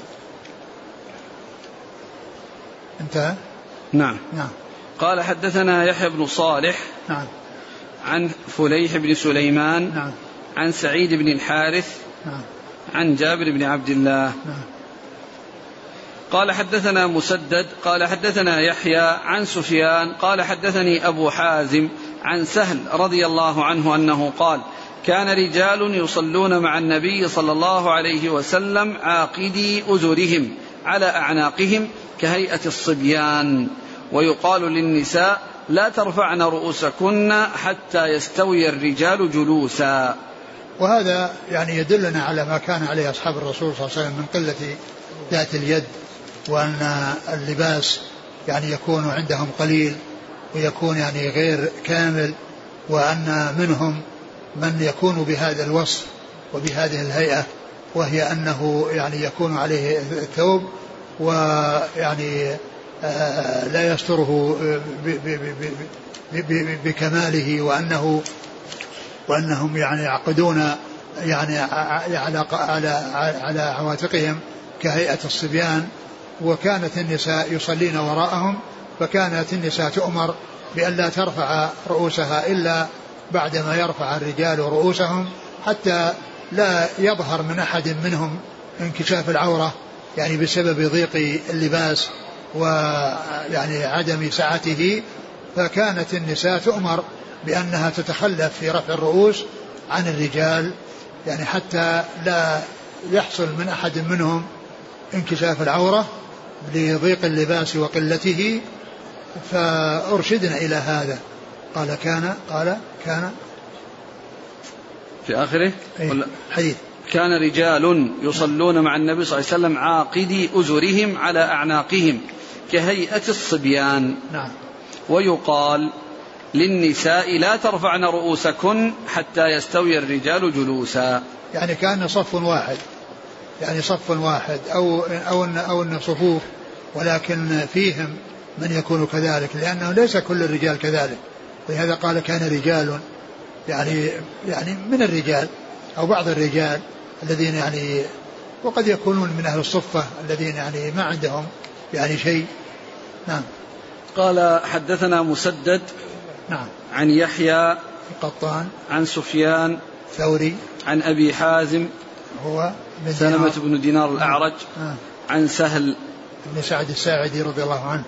انتهى. نعم. نعم. قال حدثنا يحيى بن صالح. نعم. عن فليح بن سليمان. نعم. عن سعيد بن الحارث. نعم. عن جابر بن عبد الله. نعم. قال حدثنا مسدد قال حدثنا يحيى عن سفيان قال حدثني أبو حازم عن سهل رضي الله عنه أنه قال كان رجال يصلون مع النبي صلى الله عليه وسلم عاقدي أزرهم على أعناقهم كهيئة الصبيان، ويقال للنساء لا ترفعن رؤوسكن حتى يستوي الرجال جلوسا. وهذا يعني يدلنا على ما كان عليه أصحاب الرسول صلى الله عليه وسلم من قلة ذات اليد، وأن اللباس يعني يكون عندهم قليل ويكون يعني غير كامل، وأن منهم من يكون بهذا الوصف وبهذه الهيئة، وهي أنه يعني يكون عليه الثوب ويعني لا يستره بكماله، وأنه وأنهم يعني يعقدون يعني على على على عواتقهم كهيئة الصبيان. وكانت النساء يصلين وراءهم، فكانت النساء تؤمر بأن لا ترفع رؤوسها إلا بعدما يرفع الرجال رؤوسهم، حتى لا يظهر من أحد منهم انكشاف العورة يعني بسبب ضيق اللباس ويعني عدم سعته. فكانت النساء تؤمر بأنها تتخلف في رفع الرؤوس عن الرجال، يعني حتى لا يحصل من أحد منهم انكشاف العورة لضيق اللباس وقلته. فأرشدنا إلى هذا. قال كان قال كان في آخره حديث كان رجال يصلون مع النبي صلى الله عليه وسلم عاقدي أزرهم على أعناقهم كهيئة الصبيان. نعم. ويقال للنساء لا ترفعن رؤوسكن حتى يستوي الرجال جلوسا. يعني كان صف واحد، يعني صف واحد أو أو أو أن صفوف، ولكن فيهم من يكون كذلك، لأنه ليس كل الرجال كذلك، ولهذا قال كان رجال، يعني يعني من الرجال أو بعض الرجال الذين يعني، وقد يكونون من أهل الصفة الذين يعني ما عندهم يعني شيء. نعم. قال حدثنا مسدد نعم عن يحيى القطان عن سفيان ثوري عن أبي حازم هو سلمة بن دينار الأعرج آه. عن سهل بن سعد الساعدي رضي الله عنه.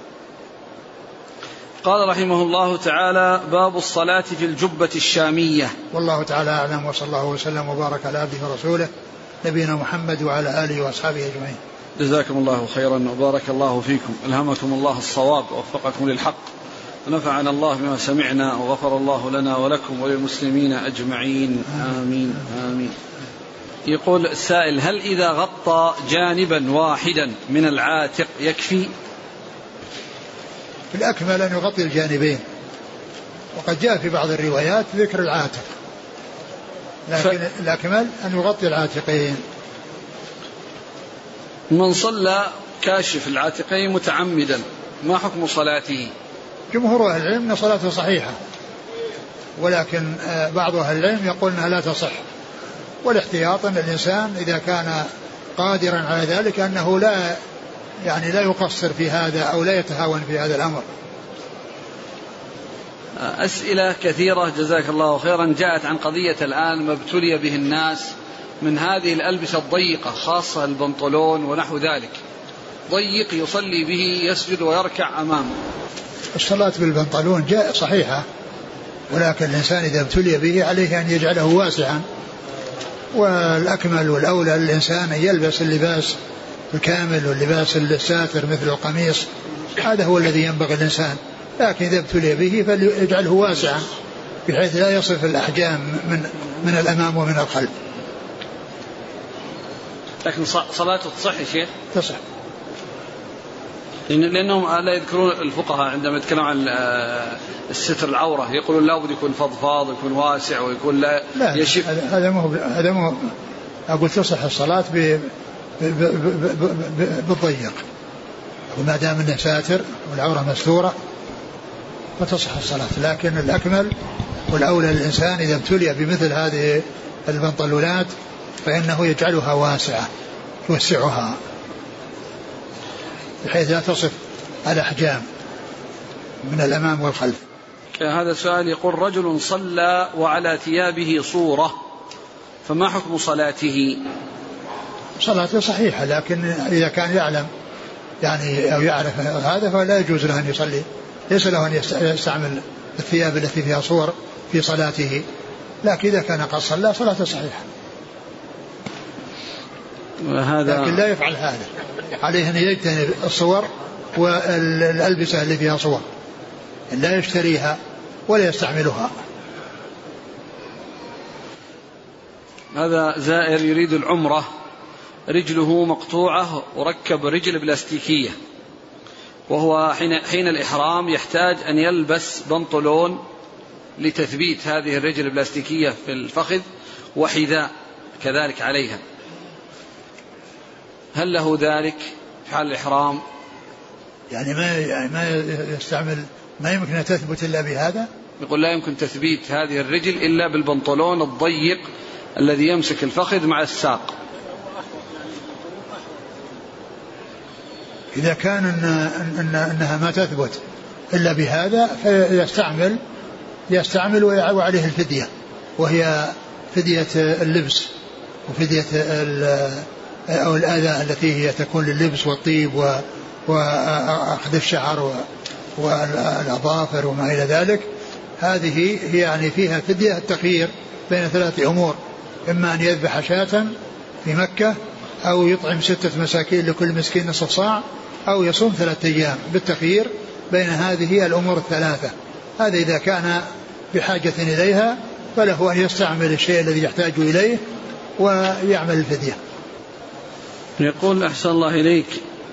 قال رحمه الله تعالى: باب الصلاة في الجبة الشامية. والله تعالى أعلم، وصلى الله وسلم وبارك على عبده ورسوله نبينا محمد وعلى آله وأصحابه أجمعين. جزاكم الله خيرا وبارك الله فيكم، ألهمكم الله الصواب ووفقكم للحق، ونفعنا الله بما سمعنا، وغفر الله لنا ولكم وللمسلمين أجمعين، آمين آمين. يقول السائل: هل إذا غطى جانبا واحدا من العاتق يكفي؟ الأكمل أن يغطي الجانبين، وقد جاء في بعض الروايات ذكر العاتق، لكن ف... الأكمل أن يغطي العاتقين. من صلى كاشف العاتقين متعمدا ما حكم صلاته؟ جمهور أهل العلم أن صلاته صحيحة، ولكن بعض أهل العلم يقول أنها لا تصح، والاحتياط أن الإنسان إذا كان قادرا على ذلك أنه لا يعني لا يقصر في هذا أو لا يتهاون في هذا الأمر. أسئلة كثيرة جزاك الله خيرا جاءت عن قضية الآن ما ابتلي به الناس من هذه الألبسة الضيقة، خاصة البنطلون ونحو ذلك، ضيق يصلي به يسجد ويركع أمامه. الصلاة بالبنطلون جاء صحيحة، ولكن الإنسان إذا ابتلي به عليه أن يجعله واسعا، والأكمل والأولى للإنسان أن يلبس اللباس الكامل واللباس الساتر مثل القميص، هذا هو الذي ينبغي الإنسان، لكن إذا ابتلي به فليجعله واسعا بحيث لا يصف الأحجام من, من الأمام ومن الخلف. لكن صلاته تصح يا شيخ؟ تصح، لأنهم لا يذكرون الفقهاء عندما يتكلمون عن الستر العورة يقولون لا بد يكون فضفاض ويكون واسع ويكون لا, لا يشف. هذا مو هذا مو أقول تصح الصلاة ب بالضيق، وما دام انه ساتر والعورة مستورة فتصح الصلاة، لكن الأكمل والأولى للإنسان إذا ابتلي بمثل هذه البنطلونات فإنه يجعلها واسعة يوسعها بحيث لا تصف الأحجام من الأمام والخلف. هذا سؤال يقول: رجل صلى وعلى ثيابه صورة فما حكم صلاته؟ صلاته صحيحة، لكن إذا كان يعلم يعني أو يعرف هذا فلا يجوز له أن يصلي، ليس له أن يستعمل الثياب التي فيها صور في صلاته، لكن إذا كان قد صلى صلاته صحيحة. وهذا لكن لا يفعل هذا، عليه أن يجتنب الصور والألبسة اللي فيها صور، لا يشتريها ولا يستعملها. هذا زائر يريد العمرة، رجله مقطوعة وركب رجل بلاستيكية، وهو حين, حين الإحرام يحتاج أن يلبس بنطلون لتثبيت هذه الرجل البلاستيكية في الفخذ وحذاء كذلك عليها، هل له ذلك في حال الإحرام؟ يعني ما يعني ما يستعمل، ما يمكن أن تثبت إلا بهذا. يقول لا يمكن تثبيت هذه الرجل إلا بالبنطلون الضيق الذي يمسك الفخذ مع الساق. إذا كان إن إن إنها ما تثبت إلا بهذا فيستعمل يستعمل وعليه الفدية، وهي فدية اللبس وفدية أو الأذى التي هي تكون لللبس والطيب وأخذ الشعر والأظافر وما إلى ذلك. هذه هي يعني فيها فدية التخيير بين ثلاث أمور: إما أن يذبح شاة في مكة، أو يطعم ستة مساكين لكل مسكين نصف صاع، أو يصوم ثلاثة أيام، بالتخيير بين هذه الأمور الثلاثة. هذا إذا كان بحاجة إليها فله أن يستعمل الشيء الذي يحتاج إليه، ويعمل الفدية. يقول أحسن الله إليك،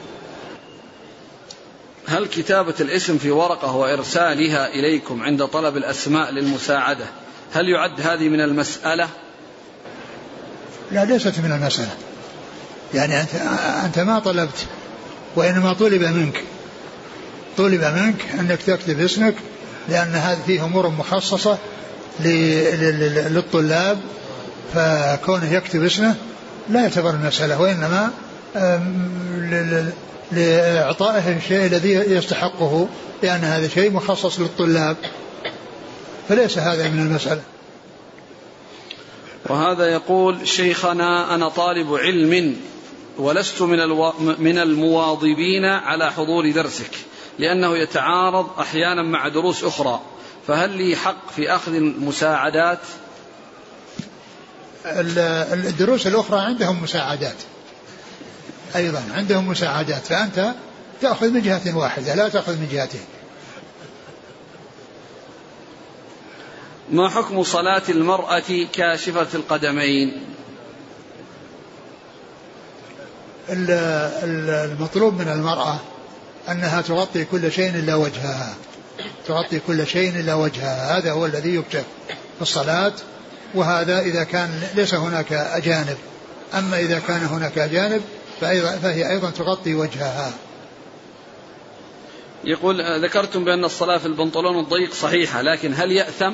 هل كتابة الاسم في ورقة وإرسالها إليكم عند طلب الأسماء للمساعدة هل يعد هذه من المسألة؟ لا، ليست من المسألة. يعني أنت, أنت ما طلبت، وإنما طلب منك طلب منك أنك تكتب اسمك، لأن هذه فيه أمور مخصصة للطلاب، فكونه يكتب اسمه لا يعتبر المسألة، وإنما لإعطائه الشيء الذي يستحقه، لأن هذا شيء مخصص للطلاب، فليس هذا من المسألة. وهذا يقول: شيخنا أنا طالب علم ولست من الو... من المواظبين على حضور درسك لأنه يتعارض أحيانا مع دروس أخرى، فهل لي حق في أخذ المساعدات؟ الدروس الأخرى عندهم مساعدات، أيضا عندهم مساعدات، فأنت تأخذ من جهة واحدة لا تأخذ من جهتين. ما حكم صلاة المرأة كاشفة القدمين؟ المطلوب من المرأة أنها تغطي كل شيء إلا وجهها، تغطي كل شيء إلا وجهها، هذا هو الذي يكتب في الصلاة، وهذا إذا كان ليس هناك أجانب. أما إذا كان هناك أجانب فهي أيضا تغطي وجهها. يقول: ذكرتم بأن الصلاة في البنطلون الضيق صحيحة، لكن هل يأثم؟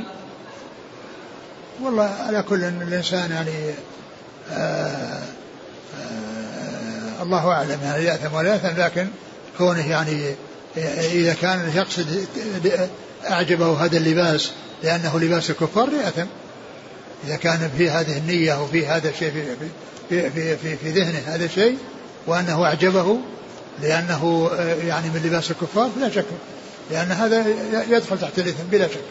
والله على كل الإنسان يعني آآ آآ الله أعلم يعني يأثم ولا يأثم، لكن كونه يعني إذا كان يقصد أعجبه هذا اللباس لأنه لباس الكفار يأثم. إذا كان في هذه النية وفي هذا الشيء في, في, في, في, في ذهنه هذا الشيء وأنه أعجبه لأنه يعني من لباس الكفار فلا شك، لأن هذا يدخل تحت الإثم بلا شك.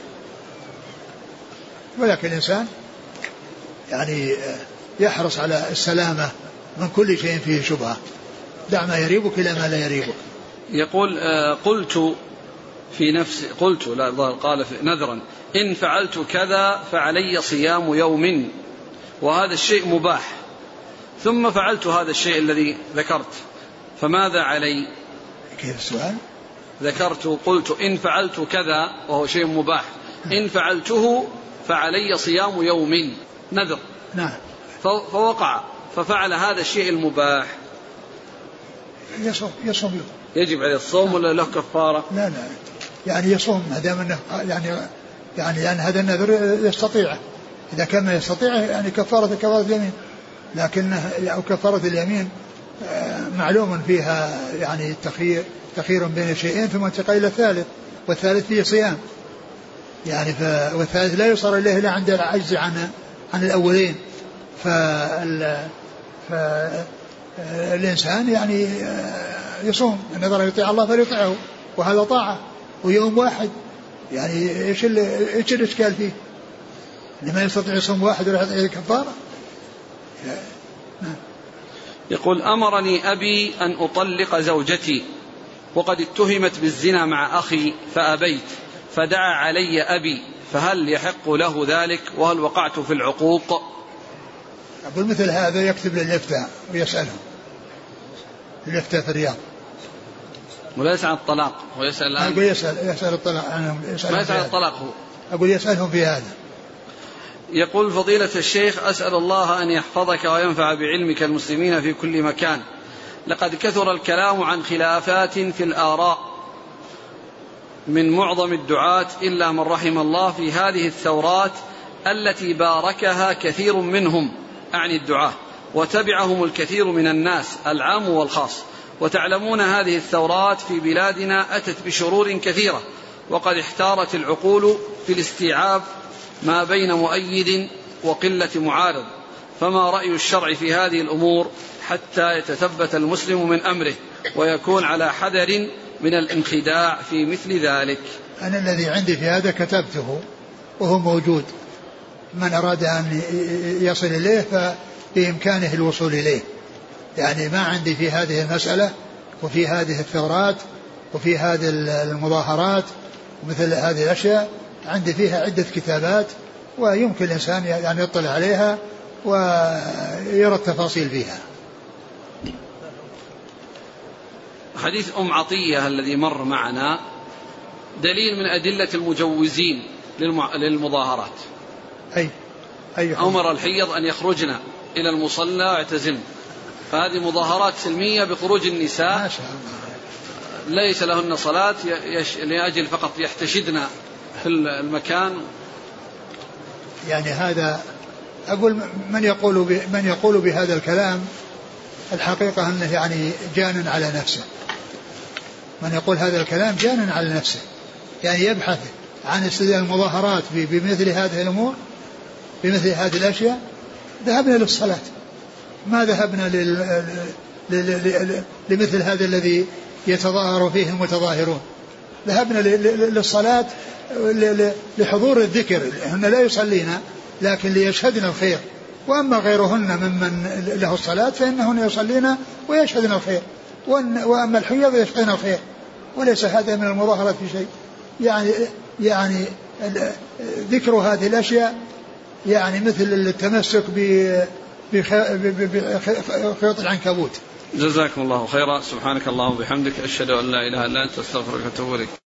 ولكن الإنسان يعني يحرص على السلامة من كل شيء فيه شبهة، دع ما يريبك إلى ما لا يريبك. يقول: قلت في نفسي قلت لا قال في نذرا إن فعلت كذا فعلي صيام يوم، وهذا الشيء مباح، ثم فعلت هذا الشيء الذي ذكرت، فماذا علي؟ كيف السؤال؟ ذكرت قلت إن فعلت كذا وهو شيء مباح، إن فعلته فعلي صيام يوم نذر. نعم. فوقع ففعل هذا الشيء المباح، يصوم يصوم يوم. يجب عليه الصوم ولا له كفارة؟ لا لا يعني يصوم ما دام انه يعني يعني لأن هذا النذر يستطيعه، إذا كان ما يستطيعه يعني كفارة كفارة اليمين، لكن أو كفارة اليمين معلوم فيها يعني التخيير تخير بين شيئين ثم انتقال إلى الثالث، والثالث فيه صيام يعني ف... والثالث لا يصار إليه إلا عند العجز عن عن الأولين. فال... فالإنسان يعني يصوم، النظر يطيع الله فليطيعه، وهذا طاعة ويوم واحد، يعني إيش ال... إيش الإشكال فيه؟ لما يستطيع يصوم واحد ولا يستطيع كفارة. يقول: أمرني أبي أن أطلق زوجتي وقد اتهمت بالزنا مع أخي فأبيت، فدعا علي أبي، فهل يحق له ذلك؟ وهل وقعت في العقوق؟ أقول مثل هذا يكتب للإفتاء ويسألهم، الإفتاء في الرياض، ولا يسأل الطلاق ويسأل الآن. أقول يسأل يسأل الطلاق عنهم، ما يسأل الطلاق هو، أقول يسألهم في هذا. يقول: فضيلة الشيخ أسأل الله أن يحفظك وينفع بعلمك المسلمين في كل مكان، لقد كثر الكلام عن خلافات في الآراء من معظم الدعاة إلا من رحم الله في هذه الثورات التي باركها كثير منهم أعني الدعاة، وتبعهم الكثير من الناس العام والخاص، وتعلمون هذه الثورات في بلادنا أتت بشرور كثيرة، وقد احتارت العقول في الاستيعاب ما بين مؤيد وقلة معارض، فما رأي الشرع في هذه الأمور حتى يتثبت المسلم من أمره ويكون على حذر من الانخداع في مثل ذلك؟ أنا الذي عندي في هذا كتبته وهو موجود، من أراد أن يصل إليه فبإمكانه الوصول إليه، يعني ما عندي في هذه المسألة وفي هذه الثورات وفي هذه المظاهرات ومثل هذه الأشياء، عندي فيها عدة كتابات ويمكن الإنسان يعني يطلع عليها ويرى التفاصيل فيها. حديث أم عطية الذي مر معنا دليل من أدلة المجوزين للمظاهرات. أي أي أمر الحيض أن يخرجن إلى المصلى واعتزلن، فهذه مظاهرات سلمية بخروج النساء ما شاء الله. ليس لهن صلاة لأجل فقط يحتشدن في المكان. يعني هذا أقول من يقول من يقول بهذا الكلام الحقيقة أنه يعني جان على نفسه. من يقول هذا الكلام جان على نفسه، يعني يبحث عن استدلال المظاهرات بمثل هذه الأمور بمثل هذه الأشياء. ذهبنا للصلاة، ما ذهبنا لمثل هذا الذي يتظاهر فيه المتظاهرون. ذهبنا للصلاة لحضور الذكر، هن لا يصلين لكن ليشهدن الخير، وأما غيرهن ممن له الصلاة فإنهن يصلين ويشهدن الخير، وأما الحيض يشهدن الخير، وليس هذا من المظاهرة في شيء. يعني يعني ذكر هذه الأشياء يعني مثل التمسك بخيوط العنكبوت. جزاكم الله خيرا. سبحانك اللهم وبحمدك، أشهد أن لا إله إلا أنت، أستغفرك وأتوب إليك.